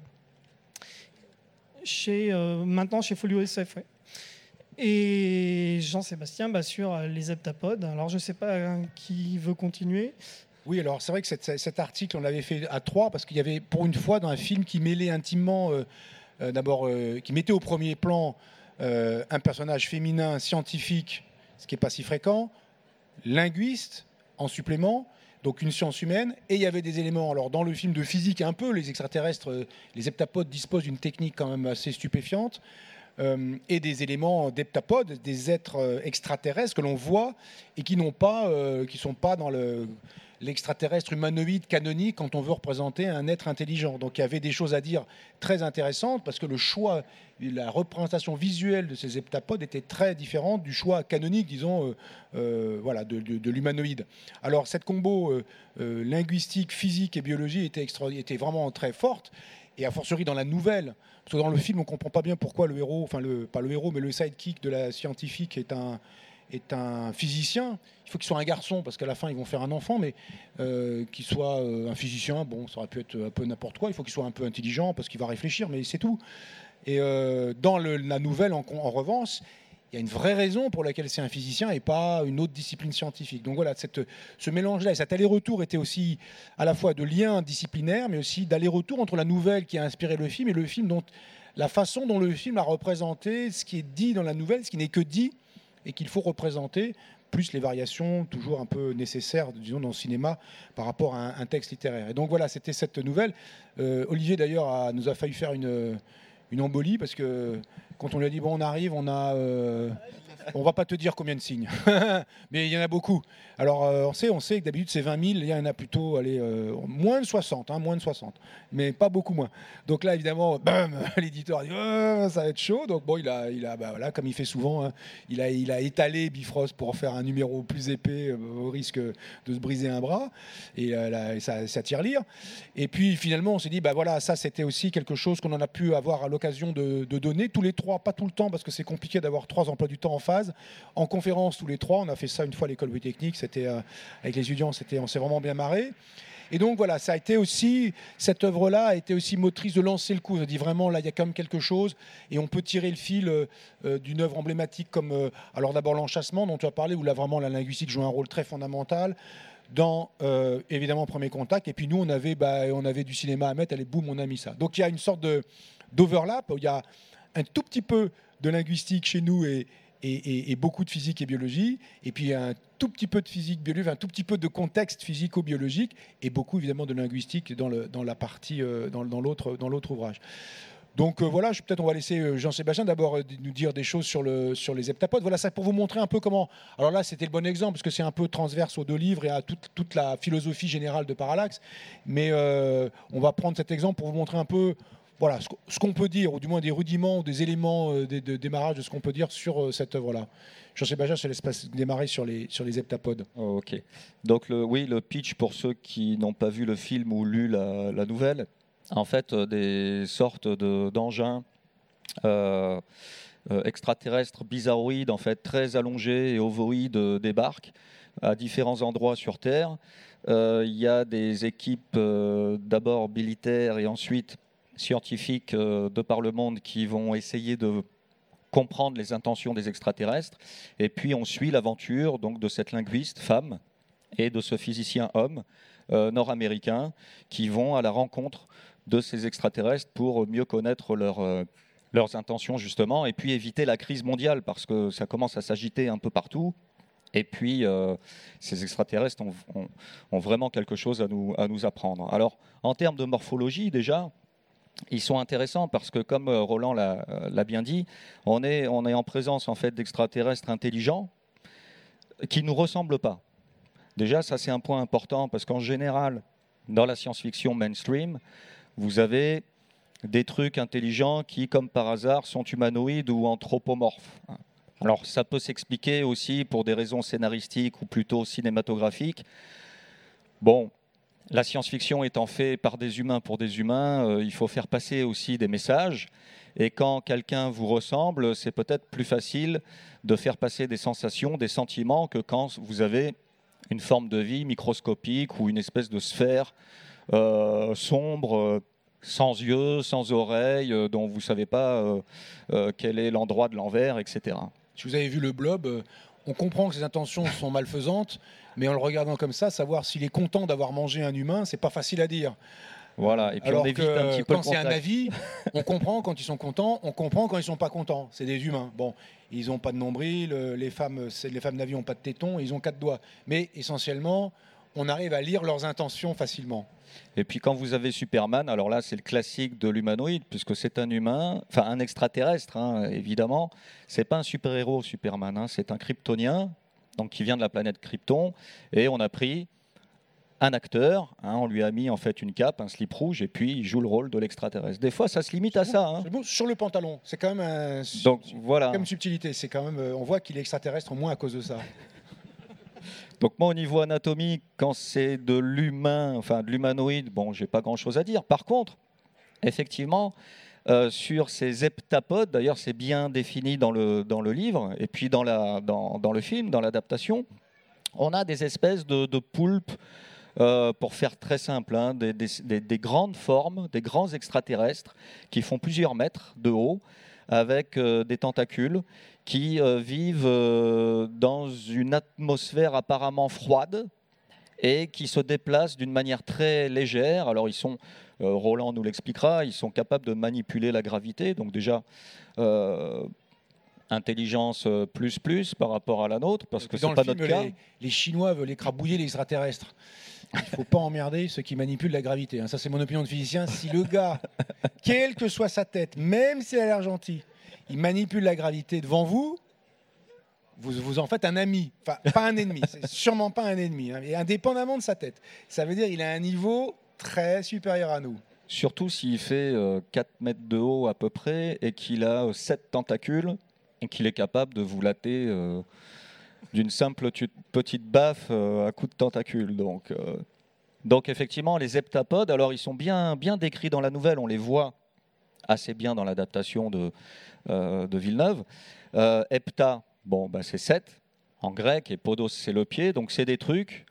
chez, euh, maintenant chez Folio S F. Ouais. Et Jean-Sébastien bah, sur les heptapodes. Alors je ne sais pas hein, qui veut continuer. Oui, alors c'est vrai que cette, cet article, on l'avait fait à trois parce qu'il y avait pour une fois dans un film qui mêlait intimement, euh, euh, d'abord, euh, qui mettait au premier plan euh, un personnage féminin scientifique, ce qui n'est pas si fréquent, linguiste en supplément, donc une science humaine, et il y avait des éléments, alors dans le film de physique un peu, les extraterrestres, les heptapodes disposent d'une technique quand même assez stupéfiante, euh, et des éléments d'heptapodes, des êtres extraterrestres que l'on voit et qui n'ont pas, euh, qui sont pas dans le l'extraterrestre humanoïde canonique quand on veut représenter un être intelligent. Donc il y avait des choses à dire très intéressantes parce que le choix, la représentation visuelle de ces heptapodes était très différente du choix canonique, disons, euh, euh, voilà, de, de, de l'humanoïde. Alors cette combo euh, euh, linguistique, physique et biologie était, extra, était vraiment très forte. Et a fortiori dans la nouvelle, parce que dans le film on ne comprend pas bien pourquoi le héros, enfin le, pas le héros, mais le sidekick de la scientifique est un... est un physicien. Il faut qu'il soit un garçon parce qu'à la fin ils vont faire un enfant, mais euh, qu'il soit euh, un physicien, bon, ça aurait pu être un peu n'importe quoi. Il faut qu'il soit un peu intelligent parce qu'il va réfléchir, mais c'est tout. Et euh, dans le, la nouvelle, en, en revanche, il y a une vraie raison pour laquelle c'est un physicien et pas une autre discipline scientifique. Donc voilà, cette, ce mélange-là et cet aller-retour était aussi à la fois de liens disciplinaires, mais aussi d'aller-retour entre la nouvelle qui a inspiré le film et le film, dont la façon dont le film a représenté ce qui est dit dans la nouvelle, ce qui n'est que dit et qu'il faut représenter, plus les variations toujours un peu nécessaires, disons, dans le cinéma par rapport à un, un texte littéraire. Et donc voilà, c'était cette nouvelle. Euh, Olivier, d'ailleurs, a, nous a failli faire une, une embolie, parce que quand on lui a dit, bon, on arrive, on a... Euh... On va pas te dire combien de signes, mais il y en a beaucoup. Alors euh, on sait, on sait que d'habitude c'est vingt mille, il y en a plutôt allez, euh, moins de soixante, hein, moins de soixante, mais pas beaucoup moins. Donc là évidemment, bam, l'éditeur a dit oh, ça va être chaud. Donc bon, il a, il a, bah, voilà, comme il fait souvent, hein, il a, il a étalé Bifrost pour faire un numéro plus épais euh, au risque de se briser un bras, et euh, là, ça, ça tire lire. Et puis finalement, on s'est dit bah voilà, ça c'était aussi quelque chose qu'on en a pu avoir à l'occasion de, de donner tous les trois, pas tout le temps parce que c'est compliqué d'avoir trois emplois du temps en phase. En conférence tous les trois, on a fait ça une fois à l'école polytechnique, c'était euh, avec les étudiants, c'était, on s'est vraiment bien marré. Et donc voilà, ça a été aussi, cette œuvre-là a été aussi motrice de lancer le coup. On a dit vraiment, là, il y a quand même quelque chose, et on peut tirer le fil euh, d'une œuvre emblématique comme, euh, alors d'abord l'enchâssement dont tu as parlé, où là vraiment la linguistique joue un rôle très fondamental. Dans euh, évidemment Premier Contact, et puis nous on avait, bah, on avait du cinéma à mettre, allez boum, on a mis ça. Donc il y a une sorte de, d'overlap, où il y a un tout petit peu de linguistique chez nous et, et, et, et beaucoup de physique et biologie, et puis un tout petit peu de physique biologique, un tout petit peu de contexte physico-biologique, et beaucoup évidemment de linguistique dans, le, dans la partie, euh, dans, dans, l'autre, dans l'autre ouvrage. Donc euh, voilà, je, peut-être on va laisser euh, Jean-Sébastien d'abord euh, nous dire des choses sur, le, sur les heptapodes. Voilà, ça pour vous montrer un peu comment... Alors là, c'était le bon exemple, parce que c'est un peu transverse aux deux livres et à toute, toute la philosophie générale de Parallax. Mais euh, on va prendre cet exemple pour vous montrer un peu voilà, ce, ce qu'on peut dire, ou du moins des rudiments, ou des éléments euh, de, de démarrage de ce qu'on peut dire sur euh, cette œuvre-là. Jean-Sébastien, je te laisse pas démarrer sur les, sur les heptapodes. Oh, ok. Donc le, oui, le pitch pour ceux qui n'ont pas vu le film ou lu la, la nouvelle... En fait, euh, des sortes de, d'engins euh, euh, extraterrestres bizarroïdes, en fait, très allongés et ovoïdes, euh, débarquent à différents endroits sur Terre. Euh, il y a des équipes euh, d'abord militaires et ensuite scientifiques euh, de par le monde qui vont essayer de comprendre les intentions des extraterrestres. Et puis on suit l'aventure donc de cette linguiste femme et de ce physicien homme euh, nord-américain qui vont à la rencontre de ces extraterrestres pour mieux connaître leur, euh, leurs intentions justement, et puis éviter la crise mondiale parce que ça commence à s'agiter un peu partout. Et puis euh, ces extraterrestres ont, ont, ont vraiment quelque chose à nous, à nous apprendre. Alors en termes de morphologie déjà, ils sont intéressants parce que comme Roland l'a, l'a bien dit, on est, on est en présence en fait d'extraterrestres intelligents qui ne nous ressemblent pas. Déjà ça c'est un point important parce qu'en général dans la science-fiction mainstream, vous avez des trucs intelligents qui, comme par hasard, sont humanoïdes ou anthropomorphes. Alors, ça peut s'expliquer aussi pour des raisons scénaristiques ou plutôt cinématographiques. Bon, la science-fiction étant faite par des humains pour des humains, euh, il faut faire passer aussi des messages. Et quand quelqu'un vous ressemble, c'est peut-être plus facile de faire passer des sensations, des sentiments, que quand vous avez une forme de vie microscopique ou une espèce de sphère Euh, sombre, euh, sans yeux, sans oreilles, euh, dont vous ne savez pas euh, euh, quel est l'endroit de l'envers, et cetera. Si vous avez vu le blob, euh, on comprend que ses intentions sont malfaisantes, mais en le regardant comme ça, savoir s'il est content d'avoir mangé un humain, c'est pas facile à dire. Voilà, et puis alors on évite un petit peu quand le c'est contact. un avis, on comprend quand ils sont contents, on comprend quand ils sont pas contents. C'est des humains. Bon, ils n'ont pas de nombril, les femmes, les femmes d'avis n'ont pas de tétons, ils ont quatre doigts. Mais essentiellement, on arrive à lire leurs intentions facilement. Et puis quand vous avez Superman, alors là c'est le classique de l'humanoïde, puisque c'est un humain, enfin un extraterrestre, hein, évidemment. C'est pas un super-héros Superman, hein, c'est un kryptonien, donc qui vient de la planète Krypton, et on a pris un acteur, hein, on lui a mis en fait une cape, un slip rouge, et puis il joue le rôle de l'extraterrestre. Des fois ça se limite c'est à bon, ça. Hein. C'est bon, sur le pantalon, c'est quand même un, Donc voilà. comme subtilité, c'est quand même, on voit qu'il est extraterrestre au moins à cause de ça. Donc moi, au niveau anatomie, quand c'est de l'humain, enfin de l'humanoïde, bon, j'ai pas grand-chose à dire. Par contre, effectivement, euh, sur ces heptapodes, d'ailleurs, c'est bien défini dans le, dans le livre, et puis dans, la, dans, dans le film, dans l'adaptation, on a des espèces de, de poulpes, euh, pour faire très simple, hein, des, des, des grandes formes, des grands extraterrestres qui font plusieurs mètres de haut, avec euh, des tentacules, qui euh, vivent euh, dans une atmosphère apparemment froide et qui se déplacent d'une manière très légère. Alors ils sont, euh, Roland nous l'expliquera, ils sont capables de manipuler la gravité, donc déjà euh, intelligence plus plus par rapport à la nôtre, parce que dans c'est le pas film, notre cas. Les, les Chinois veulent écrabouiller les extraterrestres. Il ne faut pas emmerder ceux qui manipulent la gravité. Hein. Ça, c'est mon opinion de physicien. Si le gars, quelle que soit sa tête, même si elle a l'air gentille, il manipule la gravité devant vous, vous, vous en faites un ami. Enfin, pas un ennemi, c'est sûrement pas un ennemi. Hein, et indépendamment de sa tête. Ça veut dire qu'il a un niveau très supérieur à nous. Surtout s'il fait euh, quatre mètres de haut à peu près et qu'il a euh, sept tentacules et qu'il est capable de vous latter euh, d'une simple tu- petite baffe euh, à coups de tentacules. Donc, euh, donc effectivement, les heptapodes, alors ils sont bien, bien décrits dans la nouvelle, on les voit assez bien dans l'adaptation de, euh, de Villeneuve. Euh, hepta, bon, bah, c'est sept en grec et podos, c'est le pied, donc c'est des trucs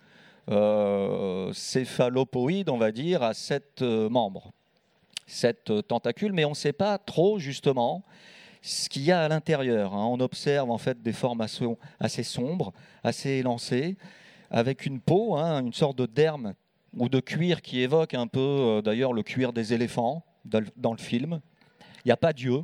euh, céphalopoïdes, on va dire, à sept euh, membres, sept euh, tentacules, mais on ne sait pas trop justement ce qu'il y a à l'intérieur. Hein. On observe en fait des formations assez sombres, assez élancées, avec une peau, hein, une sorte de derme ou de cuir qui évoque un peu euh, d'ailleurs le cuir des éléphants dans le, dans le film. Il n'y a pas d'yeux,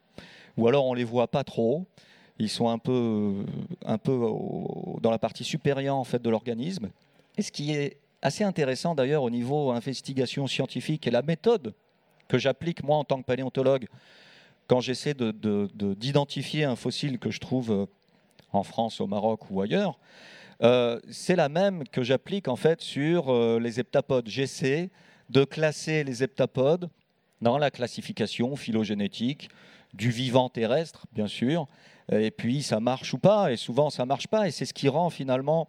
ou alors on ne les voit pas trop. Ils sont un peu, un peu au, dans la partie supérieure en fait, de l'organisme. Et ce qui est assez intéressant d'ailleurs au niveau investigation scientifique et la méthode que j'applique moi en tant que paléontologue quand j'essaie de, de, de, d'identifier un fossile que je trouve en France, au Maroc ou ailleurs, euh, c'est la même que j'applique en fait sur euh, les heptapodes. J'essaie de classer les heptapodes dans la classification phylogénétique du vivant terrestre, bien sûr, et puis ça marche ou pas, et souvent ça marche pas, et c'est ce qui rend finalement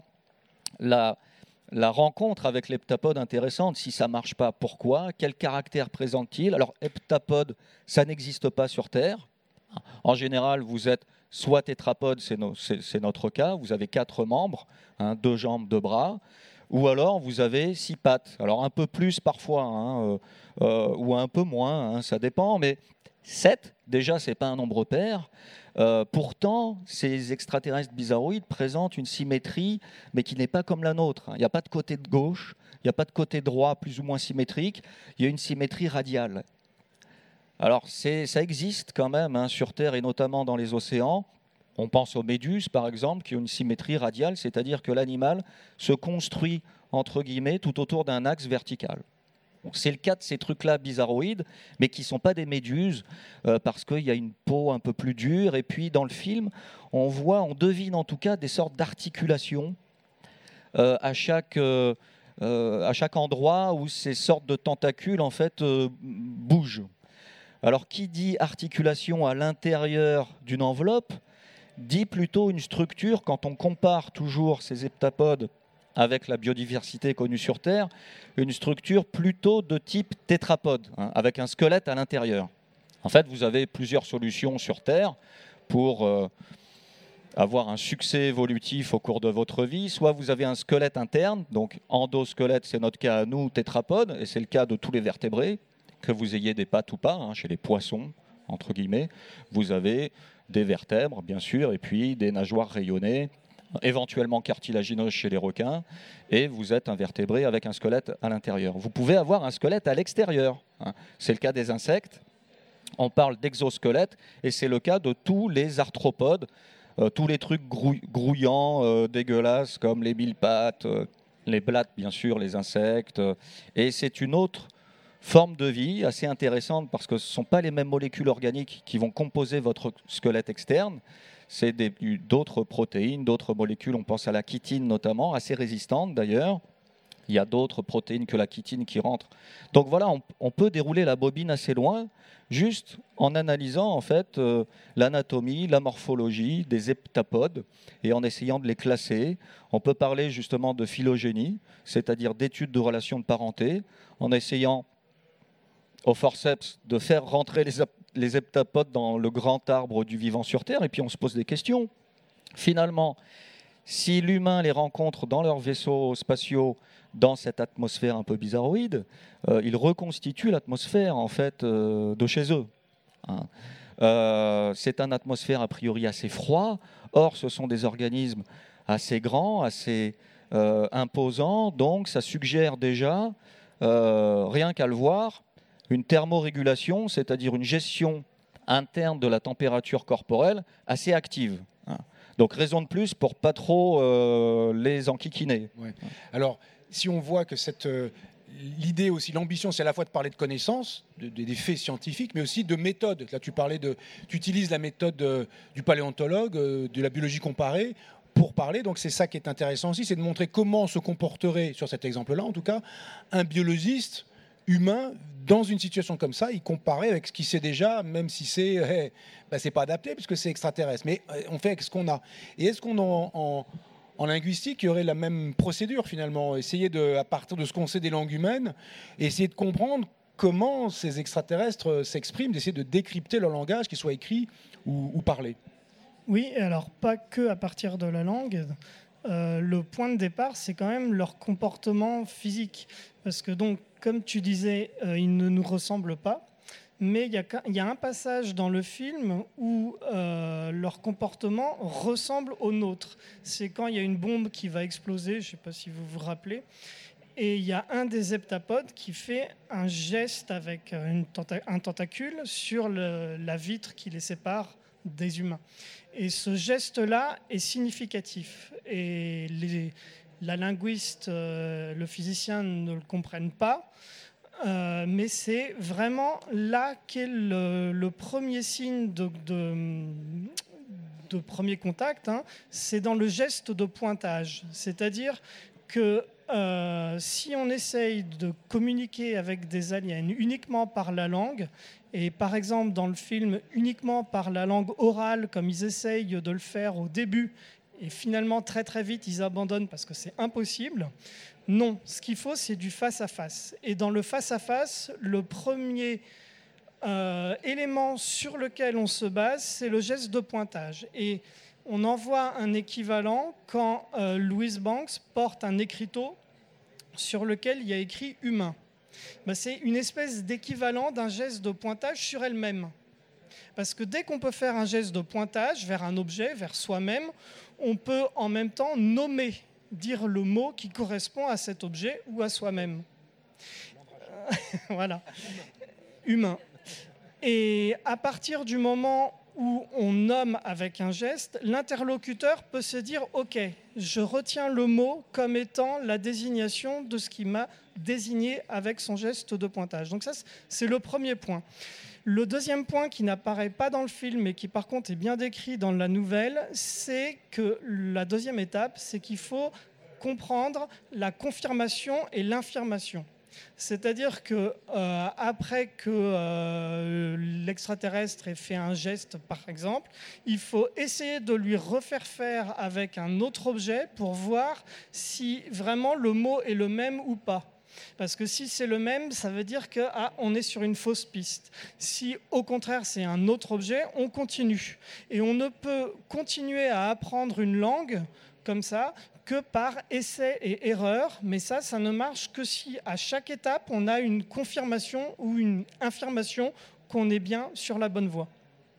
la, la rencontre avec l'heptapode intéressante. Si ça marche pas, pourquoi? Quel caractère présente-t-il? Alors, heptapode, ça n'existe pas sur Terre. En général, vous êtes soit tétrapode, c'est, no, c'est, c'est notre cas, vous avez quatre membres, hein, deux jambes, deux bras, ou alors vous avez six pattes. Alors un peu plus parfois, hein, euh, euh, ou un peu moins, hein, ça dépend, mais sept, déjà, ce n'est pas un nombre pair. Euh, pourtant, ces extraterrestres bizarroïdes présentent une symétrie, mais qui n'est pas comme la nôtre. Il n'y a pas de côté de gauche, il n'y a pas de côté droit plus ou moins symétrique, il y a une symétrie radiale. Alors, c'est, ça existe quand même hein, sur Terre et notamment dans les océans. On pense aux méduses, par exemple, qui ont une symétrie radiale, c'est-à-dire que l'animal se construit, entre guillemets, tout autour d'un axe vertical. Donc, c'est le cas de ces trucs-là bizarroïdes, mais qui ne sont pas des méduses, euh, parce qu'il y a une peau un peu plus dure. Et puis, dans le film, on voit, on devine en tout cas des sortes d'articulations euh, à, chaque, euh, euh, à chaque endroit où ces sortes de tentacules, en fait, euh, bougent. Alors, qui dit articulation à l'intérieur d'une enveloppe dit plutôt une structure, quand on compare toujours ces heptapodes avec la biodiversité connue sur Terre, une structure plutôt de type tétrapode, hein, avec un squelette à l'intérieur. En fait, vous avez plusieurs solutions sur Terre pour euh, avoir un succès évolutif au cours de votre vie. Soit vous avez un squelette interne, donc endosquelette, c'est notre cas à nous, tétrapode, et c'est le cas de tous les vertébrés, que vous ayez des pattes ou pas, hein, chez les poissons, entre guillemets, vous avez des vertèbres, bien sûr, et puis des nageoires rayonnées, éventuellement cartilagineuses chez les requins, et vous êtes un vertébré avec un squelette à l'intérieur. Vous pouvez avoir un squelette à l'extérieur, hein. C'est le cas des insectes, on parle d'exosquelette, et c'est le cas de tous les arthropodes, euh, tous les trucs grouy- grouillants, euh, dégueulasses, comme les mille pattes, euh, les blattes, bien sûr, les insectes, euh, et c'est une autre forme de vie assez intéressante parce que ce ne sont pas les mêmes molécules organiques qui vont composer votre squelette externe, c'est des, d'autres protéines, d'autres molécules, on pense à la chitine notamment, assez résistantes d'ailleurs. Il y a d'autres protéines que la chitine qui rentrent. Donc voilà, on, on peut dérouler la bobine assez loin, juste en analysant en fait euh, l'anatomie, la morphologie des heptapodes et en essayant de les classer. On peut parler justement de phylogénie, c'est-à-dire d'études de relations de parenté, en essayant au forceps de faire rentrer les, les heptapodes dans le grand arbre du vivant sur Terre, et puis on se pose des questions. Finalement, si l'humain les rencontre dans leurs vaisseaux spatiaux, dans cette atmosphère un peu bizarroïde, euh, ils reconstituent l'atmosphère en fait euh, de chez eux. Hein. Euh, c'est une atmosphère a priori assez froid. Or, ce sont des organismes assez grands, assez euh, imposants, donc ça suggère déjà, euh, rien qu'à le voir, une thermorégulation, c'est-à-dire une gestion interne de la température corporelle assez active. Hein. Donc raison de plus pour pas trop euh, les enquiquiner. Ouais. Alors, si on voit que cette, euh, l'idée aussi, l'ambition, c'est à la fois de parler de connaissances, de, de, des faits scientifiques, mais aussi de méthodes. Là, tu parlais de, tu utilises la méthode euh, du paléontologue, euh, de la biologie comparée, pour parler. Donc c'est ça qui est intéressant aussi, c'est de montrer comment se comporterait, sur cet exemple-là en tout cas, un biologiste humain dans une situation comme ça, il comparait avec ce qu'il sait déjà, même si c'est eh, ben c'est pas adapté puisque c'est extraterrestre. Mais on fait avec ce qu'on a. Et est-ce qu'on en, en, en linguistique, il y aurait la même procédure finalement, essayer de, à partir de ce qu'on sait des langues humaines, essayer de comprendre comment ces extraterrestres s'expriment, d'essayer de décrypter leur langage, qu'il soit écrit ou, ou parlé. Oui, et alors pas que à partir de la langue. Euh, le point de départ, c'est quand même leur comportement physique. Parce que donc, comme tu disais, euh, ils ne nous ressemblent pas. Mais il y, y a un passage dans le film où euh, leur comportement ressemble au nôtre. C'est quand il y a une bombe qui va exploser, je ne sais pas si vous vous rappelez, et il y a un des heptapodes qui fait un geste avec une tenta- un tentacule sur le, la vitre qui les sépare des humains. Et ce geste-là est significatif. Et les, la linguiste, euh, le physicien ne le comprennent pas. Euh, mais c'est vraiment là qu'est le, le premier signe de, de, de premier contact. Hein. C'est dans le geste de pointage. C'est-à-dire que euh, si on essaye de communiquer avec des aliens uniquement par la langue, et par exemple dans le film uniquement par la langue orale, comme ils essayent de le faire au début, et finalement très très vite ils abandonnent parce que c'est impossible. Non, ce qu'il faut, c'est du face-à-face. Et dans le face-à-face, le premier euh, élément sur lequel on se base, c'est le geste de pointage. Et on en voit un équivalent quand euh, Louise Banks porte un écriteau sur lequel il y a écrit « humain ». Ben, c'est une espèce d'équivalent d'un geste de pointage sur elle-même. Parce que dès qu'on peut faire un geste de pointage vers un objet, vers soi-même, on peut en même temps nommer, dire le mot qui correspond à cet objet ou à soi-même. Voilà. Humain. Et à partir du moment où on nomme avec un geste, l'interlocuteur peut se dire « Ok, je retiens le mot comme étant la désignation de ce qui m'a désigné avec son geste de pointage. » Donc ça, c'est le premier point. Le deuxième point qui n'apparaît pas dans le film, mais qui par contre est bien décrit dans la nouvelle, c'est que la deuxième étape, c'est qu'il faut comprendre la confirmation et l'infirmation. C'est-à-dire que euh, après que euh, l'extraterrestre ait fait un geste, par exemple, il faut essayer de lui refaire faire avec un autre objet pour voir si vraiment le mot est le même ou pas. Parce que si c'est le même, ça veut dire qu'on ah, est sur une fausse piste. Si au contraire c'est un autre objet, on continue. Et on ne peut continuer à apprendre une langue comme ça que par essai et erreur. Mais ça, ça ne marche que si à chaque étape, on a une confirmation ou une infirmation qu'on est bien sur la bonne voie.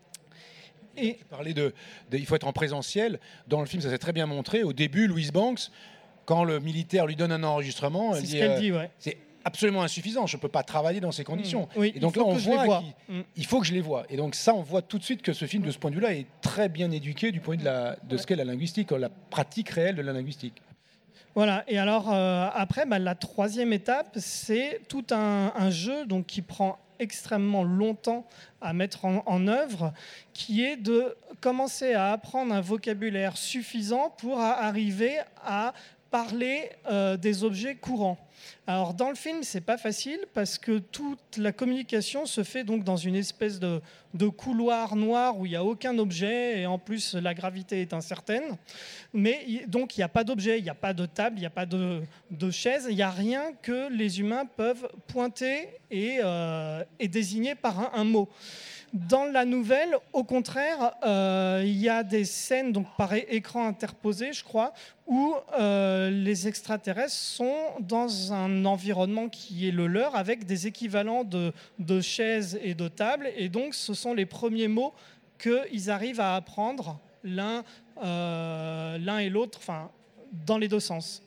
Et tu parlais de, de, il faut être en présentiel. Dans le film, ça s'est très bien montré. Au début, Louise Banks, quand le militaire lui donne un enregistrement, elle c'est dit, ce qu'elle euh, dit, ouais. C'est absolument insuffisant, je ne peux pas travailler dans ces conditions. Mmh. Oui, et donc là, on voit qu'il mmh. il faut que je les vois. Et donc ça, on voit tout de suite que ce film, de ce point de vue-là, est très bien éduqué du point de vue de, la, de ce qu'est la linguistique, la pratique réelle de la linguistique. Voilà, et alors euh, après, bah, la troisième étape, c'est tout un, un jeu donc, qui prend extrêmement longtemps à mettre en, en œuvre, qui est de commencer à apprendre un vocabulaire suffisant pour arriver à parler euh, des objets courants. Alors dans le film, c'est pas facile parce que toute la communication se fait donc dans une espèce de, de couloir noir où il n'y a aucun objet et en plus la gravité est incertaine. Mais donc il n'y a pas d'objet, il n'y a pas de table, il n'y a pas de, de chaise, il n'y a rien que les humains peuvent pointer et, euh, et désigner par un, un mot. Dans la nouvelle, au contraire, euh, il y a des scènes donc par écran interposé, je crois, où euh, les extraterrestres sont dans un environnement qui est le leur, avec des équivalents de, de chaises et de tables. Et donc, ce sont les premiers mots qu'ils arrivent à apprendre l'un, euh, l'un et l'autre, enfin, dans les deux sens.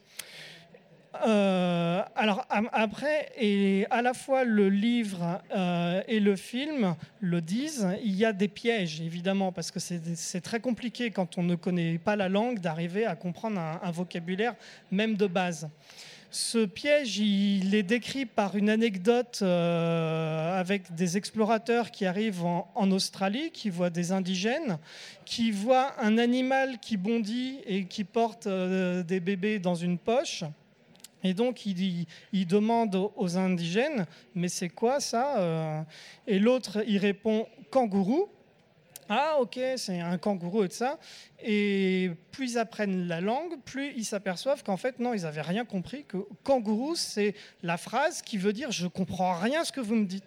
Euh, alors après, et à la fois le livre euh, et le film le disent, il y a des pièges évidemment parce que c'est, c'est très compliqué quand on ne connaît pas la langue d'arriver à comprendre un, un vocabulaire même de base. Ce piège, il est décrit par une anecdote euh, avec des explorateurs qui arrivent en, en Australie, qui voient des indigènes, qui voient un animal qui bondit et qui porte euh, des bébés dans une poche. Et donc, il, il demande aux indigènes, mais c'est quoi ça ? Et l'autre, il répond, kangourou. Ah, ok, c'est un kangourou et tout ça. Et plus ils apprennent la langue, plus ils s'aperçoivent qu'en fait, non, ils n'avaient rien compris, que kangourou, c'est la phrase qui veut dire « je ne comprends rien à ce que vous me dites ».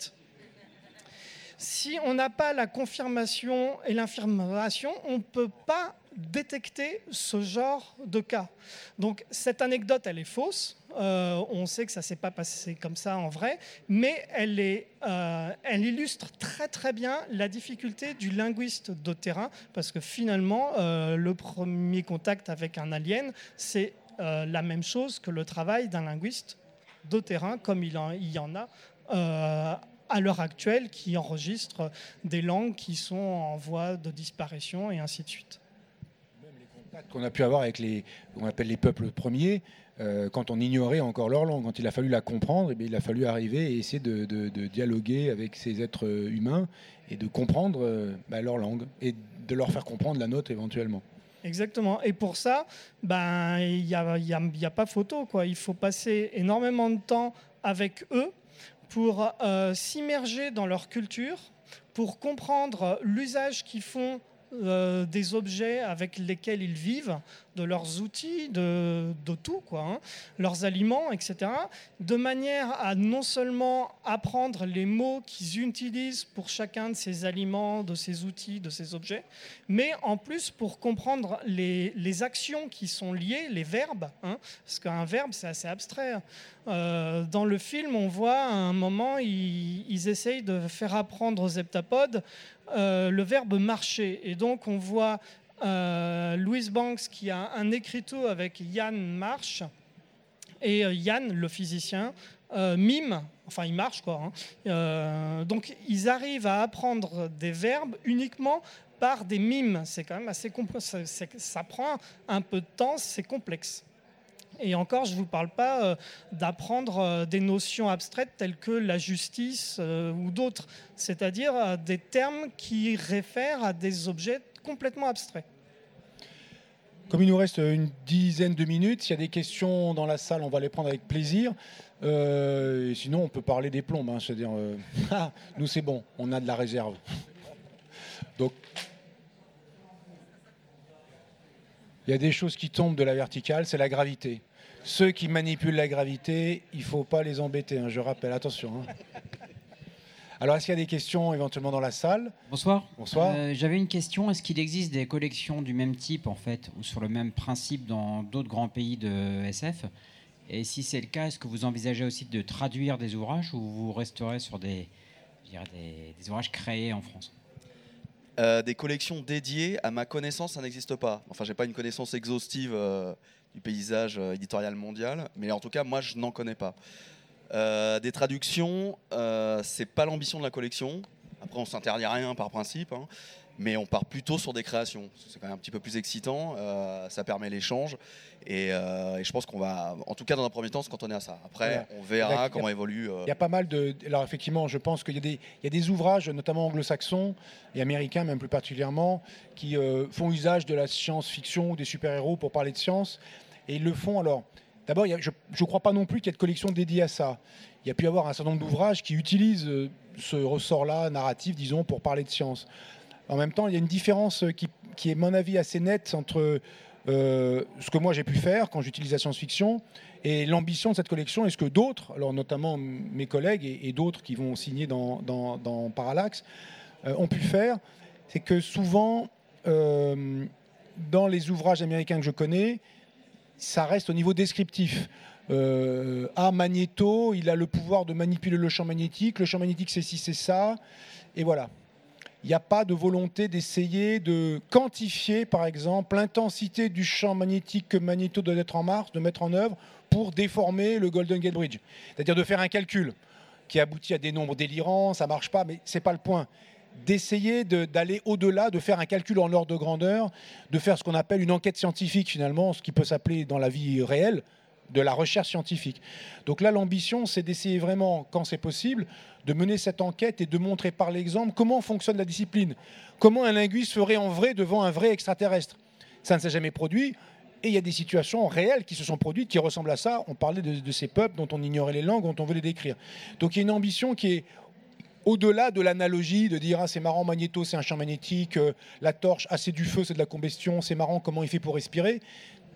Si on n'a pas la confirmation et l'information, on ne peut pas détecter ce genre de cas. Donc cette anecdote, elle est fausse. Euh, on sait que ça ne s'est pas passé comme ça en vrai, mais elle, est, euh, elle illustre très très bien la difficulté du linguiste de terrain, parce que finalement, euh, le premier contact avec un alien, c'est euh, la même chose que le travail d'un linguiste de terrain, comme il, en, il y en a euh, à l'heure actuelle, qui enregistrent des langues qui sont en voie de disparition et ainsi de suite. Même les contacts qu'on a pu avoir avec les, on appelle les peuples premiers, euh, quand on ignorait encore leur langue, quand il a fallu la comprendre, eh bien, il a fallu arriver et essayer de, de, de dialoguer avec ces êtres humains et de comprendre euh, bah, leur langue et de leur faire comprendre la nôtre éventuellement. Exactement. Et pour ça, ben, il n'y a, y a, y a pas photo, quoi. Il faut passer énormément de temps avec eux pour euh, s'immerger dans leur culture, pour comprendre l'usage qu'ils font euh, des objets avec lesquels ils vivent, de leurs outils, de, de tout, quoi, hein, leurs aliments, et cetera, de manière à non seulement apprendre les mots qu'ils utilisent pour chacun de ces aliments, de ces outils, de ces objets, mais en plus pour comprendre les, les actions qui sont liées, les verbes, hein, parce qu'un verbe, c'est assez abstrait. Euh, dans le film, on voit à un moment, ils, ils essayent de faire apprendre aux heptapodes euh, le verbe marcher. Et donc, on voit Euh, Louise Banks qui a un écriteau avec Yann Marsh et euh, Yann, le physicien, euh, mime, enfin il marche quoi. Hein. Euh, donc ils arrivent à apprendre des verbes uniquement par des mimes. C'est quand même assez complexe. Ça, ça prend un peu de temps, c'est complexe. Et encore, je ne vous parle pas euh, d'apprendre euh, des notions abstraites telles que la justice euh, ou d'autres, c'est-à-dire euh, des termes qui réfèrent à des objets complètement abstraits. Comme il nous reste une dizaine de minutes, s'il y a des questions dans la salle, on va les prendre avec plaisir. Euh, et sinon, on peut parler des plombes. Hein, c'est-à-dire, euh, ah, nous, c'est bon, on a de la réserve. Donc, il y a des choses qui tombent de la verticale, c'est la gravité. Ceux qui manipulent la gravité, il ne faut pas les embêter, hein, je rappelle, attention. Hein. Alors, est-ce qu'il y a des questions éventuellement dans la salle ? Bonsoir. Bonsoir. Euh, j'avais une question. Est-ce qu'il existe des collections du même type, en fait, ou sur le même principe dans d'autres grands pays de S F ? Et si c'est le cas, est-ce que vous envisagez aussi de traduire des ouvrages ou vous resterez sur des, je dirais des, des ouvrages créés en France ? Euh, des collections dédiées, à ma connaissance, ça n'existe pas. Enfin, j'ai pas une connaissance exhaustive euh, du paysage euh, éditorial mondial, mais en tout cas, moi, je n'en connais pas. Euh, des traductions, euh, c'est pas l'ambition de la collection. Après, on s'interdit rien par principe, hein, mais on part plutôt sur des créations. C'est quand même un petit peu plus excitant, euh, ça permet l'échange, et, euh, et je pense qu'on va, en tout cas dans un premier temps, se cantonner à ça. Après, voilà. On verra a, comment a, évolue. Euh... Il y a pas mal de. Alors effectivement, je pense qu'il y a des, il y a des ouvrages, notamment anglo-saxons et américains, même plus particulièrement, qui euh, font usage de la science-fiction ou des super-héros pour parler de science, et ils le font alors. D'abord, il y a, je ne crois pas non plus qu'il y ait de collection dédiée à ça. Il y a pu y avoir un certain nombre d'ouvrages qui utilisent euh, ce ressort-là, narratif, disons, pour parler de science. En même temps, il y a une différence qui, qui est, à mon avis, assez nette entre euh, ce que moi j'ai pu faire quand j'utilise la science-fiction et l'ambition de cette collection et ce que d'autres, alors notamment mes collègues et, et d'autres qui vont signer dans, dans, dans Parallax, euh, ont pu faire. C'est que souvent, euh, dans les ouvrages américains que je connais, ça reste au niveau descriptif. Euh, ah, Magnéto, il a le pouvoir de manipuler le champ magnétique. Le champ magnétique, c'est ci, c'est ça. Et voilà. Il n'y a pas de volonté d'essayer de quantifier, par exemple, l'intensité du champ magnétique que Magnéto doit être en marche, de mettre en œuvre pour déformer le Golden Gate Bridge. C'est-à-dire de faire un calcul qui aboutit à des nombres délirants, ça ne marche pas, mais ce n'est pas le point. D'essayer de, d'aller au-delà, de faire un calcul en ordre de grandeur, de faire ce qu'on appelle une enquête scientifique finalement, ce qui peut s'appeler dans la vie réelle, de la recherche scientifique. Donc là, l'ambition, c'est d'essayer vraiment, quand c'est possible, de mener cette enquête et de montrer par l'exemple comment fonctionne la discipline, comment un linguiste ferait en vrai devant un vrai extraterrestre. Ça ne s'est jamais produit. Et il y a des situations réelles qui se sont produites, qui ressemblent à ça. On parlait de, de ces peuples dont on ignorait les langues, dont on veut les décrire. Donc il y a une ambition qui est au-delà de l'analogie, de dire ah, c'est marrant, Magnéto, c'est un champ magnétique, euh, la torche, ah, c'est du feu, c'est de la combustion, c'est marrant, comment il fait pour respirer. D'accord ?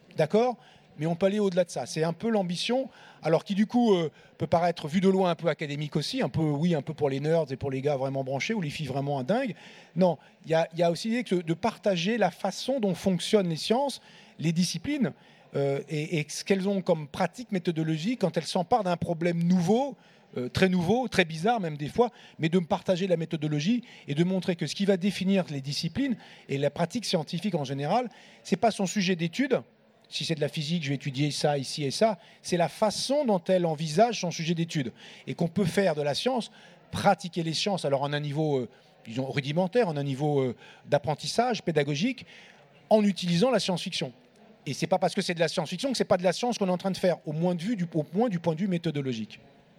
Mais on peut aller au-delà de ça. C'est un peu l'ambition, alors qui du coup euh, peut paraître vu de loin un peu académique aussi, un peu, oui, un peu pour les nerds et pour les gars vraiment branchés ou les filles vraiment dingues. Non, il y a, y a aussi l'idée de partager la façon dont fonctionnent les sciences, les disciplines, euh, et, et ce qu'elles ont comme pratique méthodologique quand elles s'emparent d'un problème nouveau, euh, très nouveau, très bizarre même des fois, mais de partager la méthodologie et de montrer que ce qui va définir les disciplines et la pratique scientifique en général, c'est pas son sujet d'étude. Si c'est de la physique, je vais étudier ça, ici et ça. C'est la façon dont elle envisage son sujet d'étude. Et qu'on peut faire de la science, pratiquer les sciences, alors en un niveau, euh, disons, rudimentaire, en un niveau euh, d'apprentissage pédagogique, en utilisant la science-fiction. Et c'est pas parce que c'est de la science-fiction que c'est pas de la science qu'on est en train de faire, au moins du, au moins du point de vue méthodologique.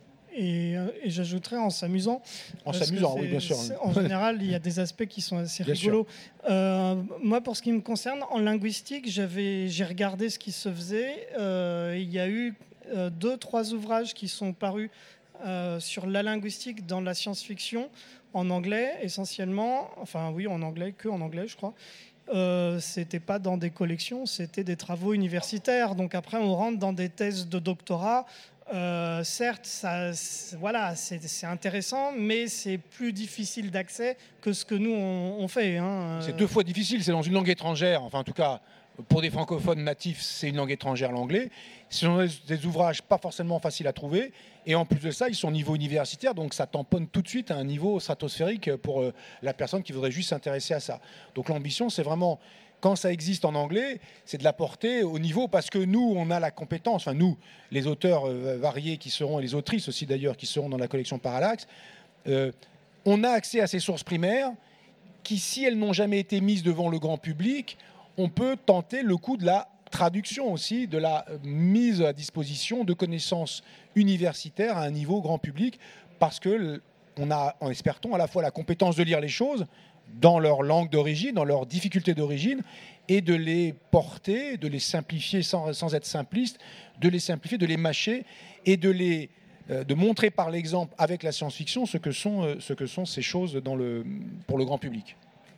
Et, euh, et j'ajouterais en s'amusant. En s'amusant, oui, bien sûr. En général, il y a des aspects qui sont assez bien rigolos. Euh, moi, pour ce qui me concerne, en linguistique, j'avais, j'ai regardé ce qui se faisait. Euh, il y a eu euh, deux, trois ouvrages qui sont parus euh, sur la linguistique dans la science-fiction, en anglais essentiellement. Enfin, oui, en anglais, que en anglais, je crois. Euh, c'était pas dans des collections, c'était des travaux universitaires. Donc après, on rentre dans des thèses de doctorat. Euh, certes, ça, c'est, voilà, c'est, c'est intéressant, mais c'est plus difficile d'accès que ce que nous on, on fait. Hein. C'est deux fois difficile. C'est dans une langue étrangère. Enfin, en tout cas, pour des francophones natifs, c'est une langue étrangère, l'anglais. Ce sont des, des ouvrages pas forcément faciles à trouver. Et en plus de ça, ils sont au niveau universitaire, donc ça tamponne tout de suite à un niveau stratosphérique pour euh, la personne qui voudrait juste s'intéresser à ça. Donc l'ambition, c'est vraiment, quand ça existe en anglais, c'est de l'apporter au niveau, parce que nous, on a la compétence, enfin nous, les auteurs euh, variés qui seront, et les autrices aussi d'ailleurs, qui seront dans la collection Parallaxe, euh, on a accès à ces sources primaires qui, si elles n'ont jamais été mises devant le grand public, on peut tenter le coup de la traduction aussi, de la mise à disposition de connaissances universitaires à un niveau grand public, parce qu'on a, en espère-t-on, à la fois la compétence de lire les choses dans leur langue d'origine, dans leur difficulté d'origine, et de les porter, de les simplifier sans, sans être simpliste, de les simplifier, de les mâcher, et de, les, euh, de montrer par l'exemple avec la science-fiction ce que sont, euh, ce que sont ces choses dans le, pour le grand public.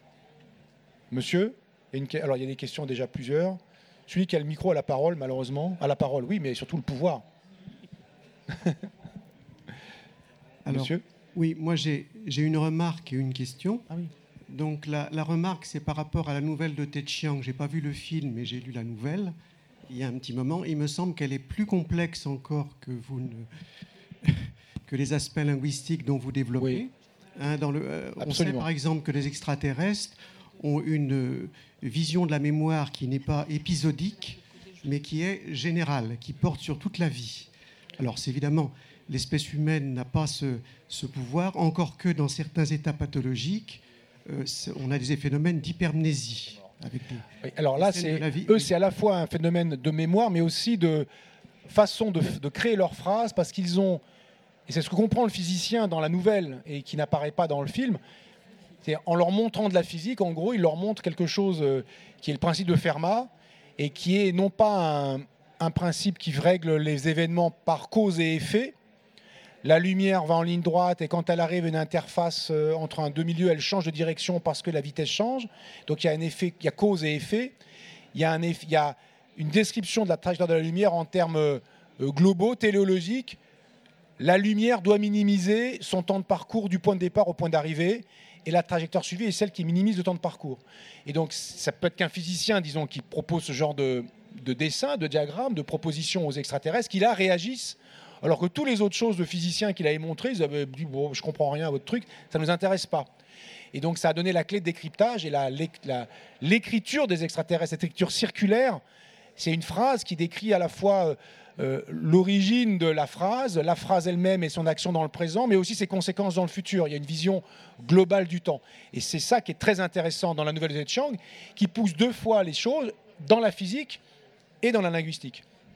Monsieur ? Alors, il y a des questions déjà plusieurs. Celui qui a le micro a la parole, malheureusement. A la parole, oui, mais surtout le pouvoir. Alors, Monsieur ? Oui, moi j'ai, j'ai une remarque et une question. Ah oui. Donc la, la remarque, c'est par rapport à la nouvelle de Ted Chiang. Je n'ai pas vu le film, mais j'ai lu la nouvelle il y a un petit moment. Il me semble qu'elle est plus complexe encore que, vous ne... que les aspects linguistiques dont vous développez. Oui. Hein, dans le, euh, on sait par exemple que les extraterrestres ont une vision de la mémoire qui n'est pas épisodique, mais qui est générale, qui porte sur toute la vie. Alors, c'est évidemment, l'espèce humaine n'a pas ce, ce pouvoir, encore que dans certains états pathologiques, euh, on a des phénomènes d'hypermnésie. Avec des, oui, alors là, c'est, eux, c'est à la fois un phénomène de mémoire, mais aussi de façon de, de créer leurs phrases, parce qu'ils ont, et c'est ce que comprend le physicien dans la nouvelle, et qui n'apparaît pas dans le film, c'est en leur montrant de la physique, en gros, il leur montre quelque chose euh, qui est le principe de Fermat, et qui est non pas un, un principe qui règle les événements par cause et effet. La lumière va en ligne droite, et quand elle arrive à une interface euh, entre un deux milieux, elle change de direction parce que la vitesse change. Donc il y a un effet, il y a cause et effet. Il y a, un effet, il y a une description de la trajectoire de la lumière en termes euh, globaux, téléologiques. La lumière doit minimiser son temps de parcours du point de départ au point d'arrivée. Et la trajectoire suivie est celle qui minimise le temps de parcours. Et donc, ça peut être qu'un physicien, disons, qui propose ce genre de, de dessin, de diagramme, de proposition aux extraterrestres, qui là réagissent, alors que toutes les autres choses de physiciens qu'il avait montrées, ils avaient dit, bon, je comprends rien à votre truc, ça ne nous intéresse pas. Et donc, ça a donné la clé de décryptage et la, la, l'écriture des extraterrestres, cette écriture circulaire, c'est une phrase qui décrit à la fois euh, l'origine de la phrase, la phrase elle-même et son action dans le présent, mais aussi ses conséquences dans le futur. Il y a une vision globale du temps. Et c'est ça qui est très intéressant dans la nouvelle de Ted Chiang, qui pousse deux fois les choses dans la physique et dans la linguistique.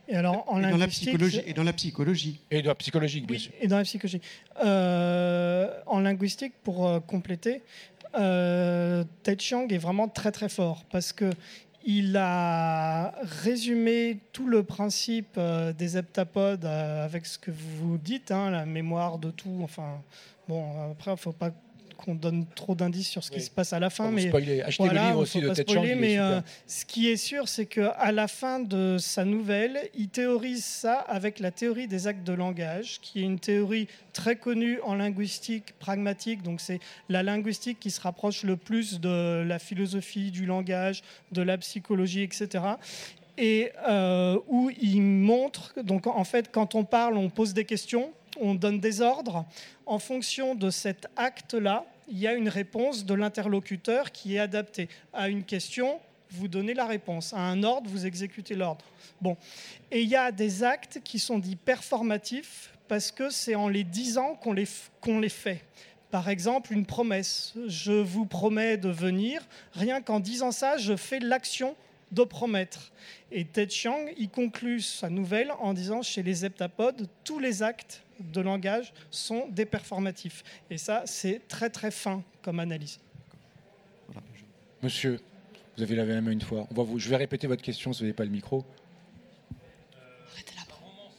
Et, alors, en et, dans la psychologie, et dans la psychologie. Et dans la psychologie, bien oui, sûr. Et dans la psychologie. Euh, en linguistique, pour euh, compléter, euh, Ted Chiang est vraiment très très fort parce que il a résumé tout le principe euh, des heptapodes euh, avec ce que vous dites, hein, la mémoire de tout. Enfin, bon, après, il ne faut pas qu'on donne trop d'indices sur ce oui. qui se passe à la fin. Mais spoiler. Achetez voilà, le livre aussi de Ted Chiang. Mais euh, ce qui est sûr, c'est qu'à la fin de sa nouvelle, il théorise ça avec la théorie des actes de langage, qui est une théorie très connue en linguistique pragmatique. Donc c'est la linguistique qui se rapproche le plus de la philosophie du langage, de la psychologie, et cetera. Et euh, où il montre, donc en fait, quand on parle, on pose des questions, on donne des ordres. En fonction de cet acte-là, il y a une réponse de l'interlocuteur qui est adaptée. À une question, vous donnez la réponse. À un ordre, vous exécutez l'ordre. Bon. Et il y a des actes qui sont dits performatifs parce que c'est en les disant qu'on les, qu'on les fait. Par exemple, une promesse. Je vous promets de venir. Rien qu'en disant ça, je fais l'action de promettre. Et Ted Chiang, il conclut sa nouvelle en disant chez les heptapodes, tous les actes de langage sont des performatifs. Et ça, c'est très très fin comme analyse. Monsieur, vous avez levé la main une fois. On va vous, je vais répéter votre question si vous n'avez pas le micro. Arrêtez là.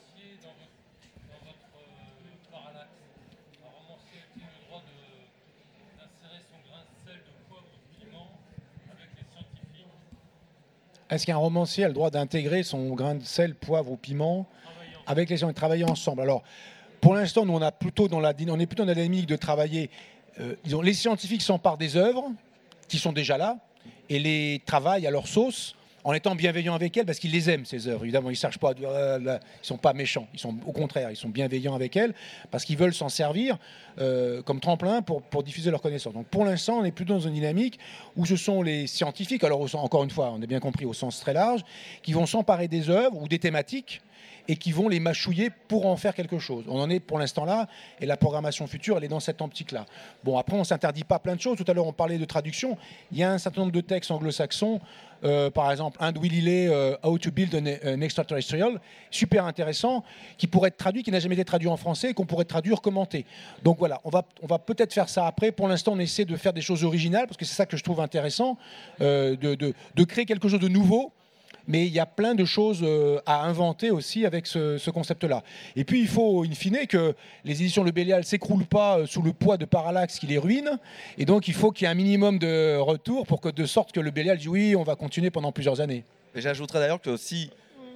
Est-ce qu'un romancier a le droit d'intégrer son grain de sel, poivre ou piment avec les gens et travailler ensemble? Alors, pour l'instant, nous, on, a plutôt dans la, on est plutôt dans la dynamique de travailler. Euh, disons, les scientifiques s'emparent des œuvres qui sont déjà là et les travaillent à leur sauce en étant bienveillants avec elles parce qu'ils les aiment, ces œuvres. Évidemment, ils ne cherchent pas, euh, là, ils sont pas méchants. Ils sont, au contraire, ils sont bienveillants avec elles parce qu'ils veulent s'en servir euh, comme tremplin pour, pour diffuser leurs connaissances. Donc, pour l'instant, on est plutôt dans une dynamique où ce sont les scientifiques, alors encore une fois, on a bien compris au sens très large, qui vont s'emparer des œuvres ou des thématiques et qui vont les mâchouiller pour en faire quelque chose. On en est pour l'instant là, et la programmation future, elle est dans cette optique-là. Bon, après, on ne s'interdit pas plein de choses. Tout à l'heure, on parlait de traduction. Il y a un certain nombre de textes anglo-saxons, euh, par exemple, un de Willy Ley, euh, How to Build an, an Extraterrestrial, super intéressant, qui pourrait être traduit, qui n'a jamais été traduit en français, et qu'on pourrait traduire, commenter. Donc voilà, on va, on va peut-être faire ça après. Pour l'instant, on essaie de faire des choses originales, parce que c'est ça que je trouve intéressant, euh, de, de, de créer quelque chose de nouveau. Mais il y a plein de choses à inventer aussi avec ce, ce concept-là. Et puis, il faut, in fine, que les éditions Le Bélial ne s'écroulent pas sous le poids de Parallaxe qui les ruine. Et donc, il faut qu'il y ait un minimum de retour pour que, de sorte que Le Bélial dise oui, on va continuer pendant plusieurs années. Et j'ajouterais d'ailleurs que si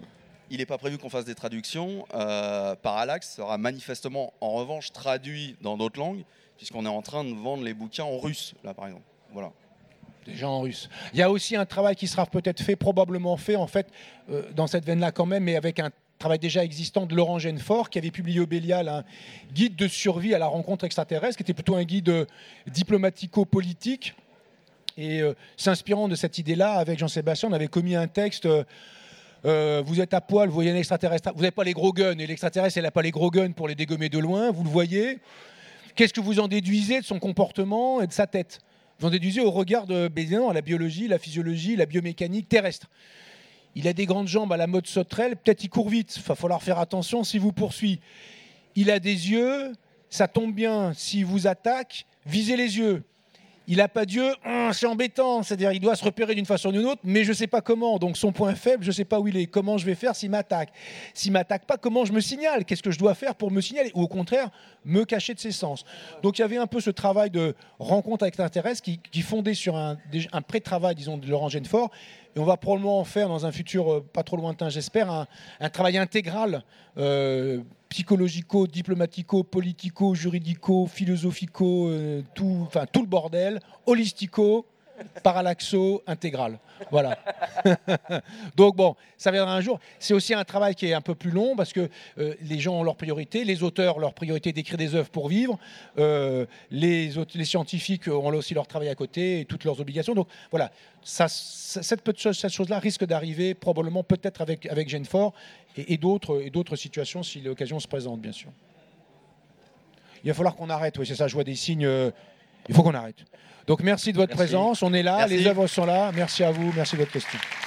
il n'est pas prévu qu'on fasse des traductions, euh, Parallaxe sera manifestement, en revanche, traduit dans d'autres langues, puisqu'on est en train de vendre les bouquins en russe, là, par exemple. Voilà. Déjà en russe. Il y a aussi un travail qui sera peut-être fait, probablement fait, en fait, euh, dans cette veine-là quand même, mais avec un travail déjà existant de Laurent Genefort, qui avait publié au Bélial un guide de survie à la rencontre extraterrestre, qui était plutôt un guide euh, diplomatico-politique. Et euh, s'inspirant de cette idée-là, avec Jean-Sébastien, on avait commis un texte... Euh, Euh, vous êtes à poil, vous voyez un extraterrestre, vous n'avez pas les gros guns, et l'extraterrestre, elle n'a pas les gros guns pour les dégommer de loin, vous le voyez. Qu'est-ce que vous en déduisez de son comportement et de sa tête? Vous en déduisez au regard de non, la biologie, la physiologie, la biomécanique terrestre. Il a des grandes jambes à la mode sauterelle, peut-être il court vite, il va falloir faire attention s'il vous poursuit. Il a des yeux, ça tombe bien, s'il vous attaque, visez les yeux. Il n'a pas d'yeux, hum, c'est embêtant, c'est-à-dire il doit se repérer d'une façon ou d'une autre, mais je ne sais pas comment. Donc son point faible, je ne sais pas où il est. Comment je vais faire s'il m'attaque? S'il ne m'attaque pas, comment je me signale? Qu'est-ce que je dois faire pour me signaler? Ou au contraire, me cacher de ses sens. Donc il y avait un peu ce travail de rencontre avec l'extraterrestre qui, qui fondait sur un, un pré-travail, disons, de Laurent Genefort. Et on va probablement en faire dans un futur euh, pas trop lointain, j'espère, un, un travail intégral, euh, psychologico, diplomatico, politico, juridico, philosophico, euh, tout, enfin tout le bordel, holistico, parallaxo, intégral. Voilà. Donc bon, ça viendra un jour. C'est aussi un travail qui est un peu plus long parce que euh, les gens ont leurs priorités, les auteurs leur priorité d'écrire des œuvres pour vivre, euh, les, les scientifiques ont aussi leur travail à côté et toutes leurs obligations. Donc voilà, ça, ça, cette, cette chose-là risque d'arriver probablement peut-être avec, avec Genefort et, et d'autres et d'autres situations si l'occasion se présente, bien sûr. Il va falloir qu'on arrête, oui, c'est ça, je vois des signes, euh, il faut qu'on arrête. Donc merci de votre merci. présence, on est là, merci. Les œuvres sont là, merci à vous, merci de votre question.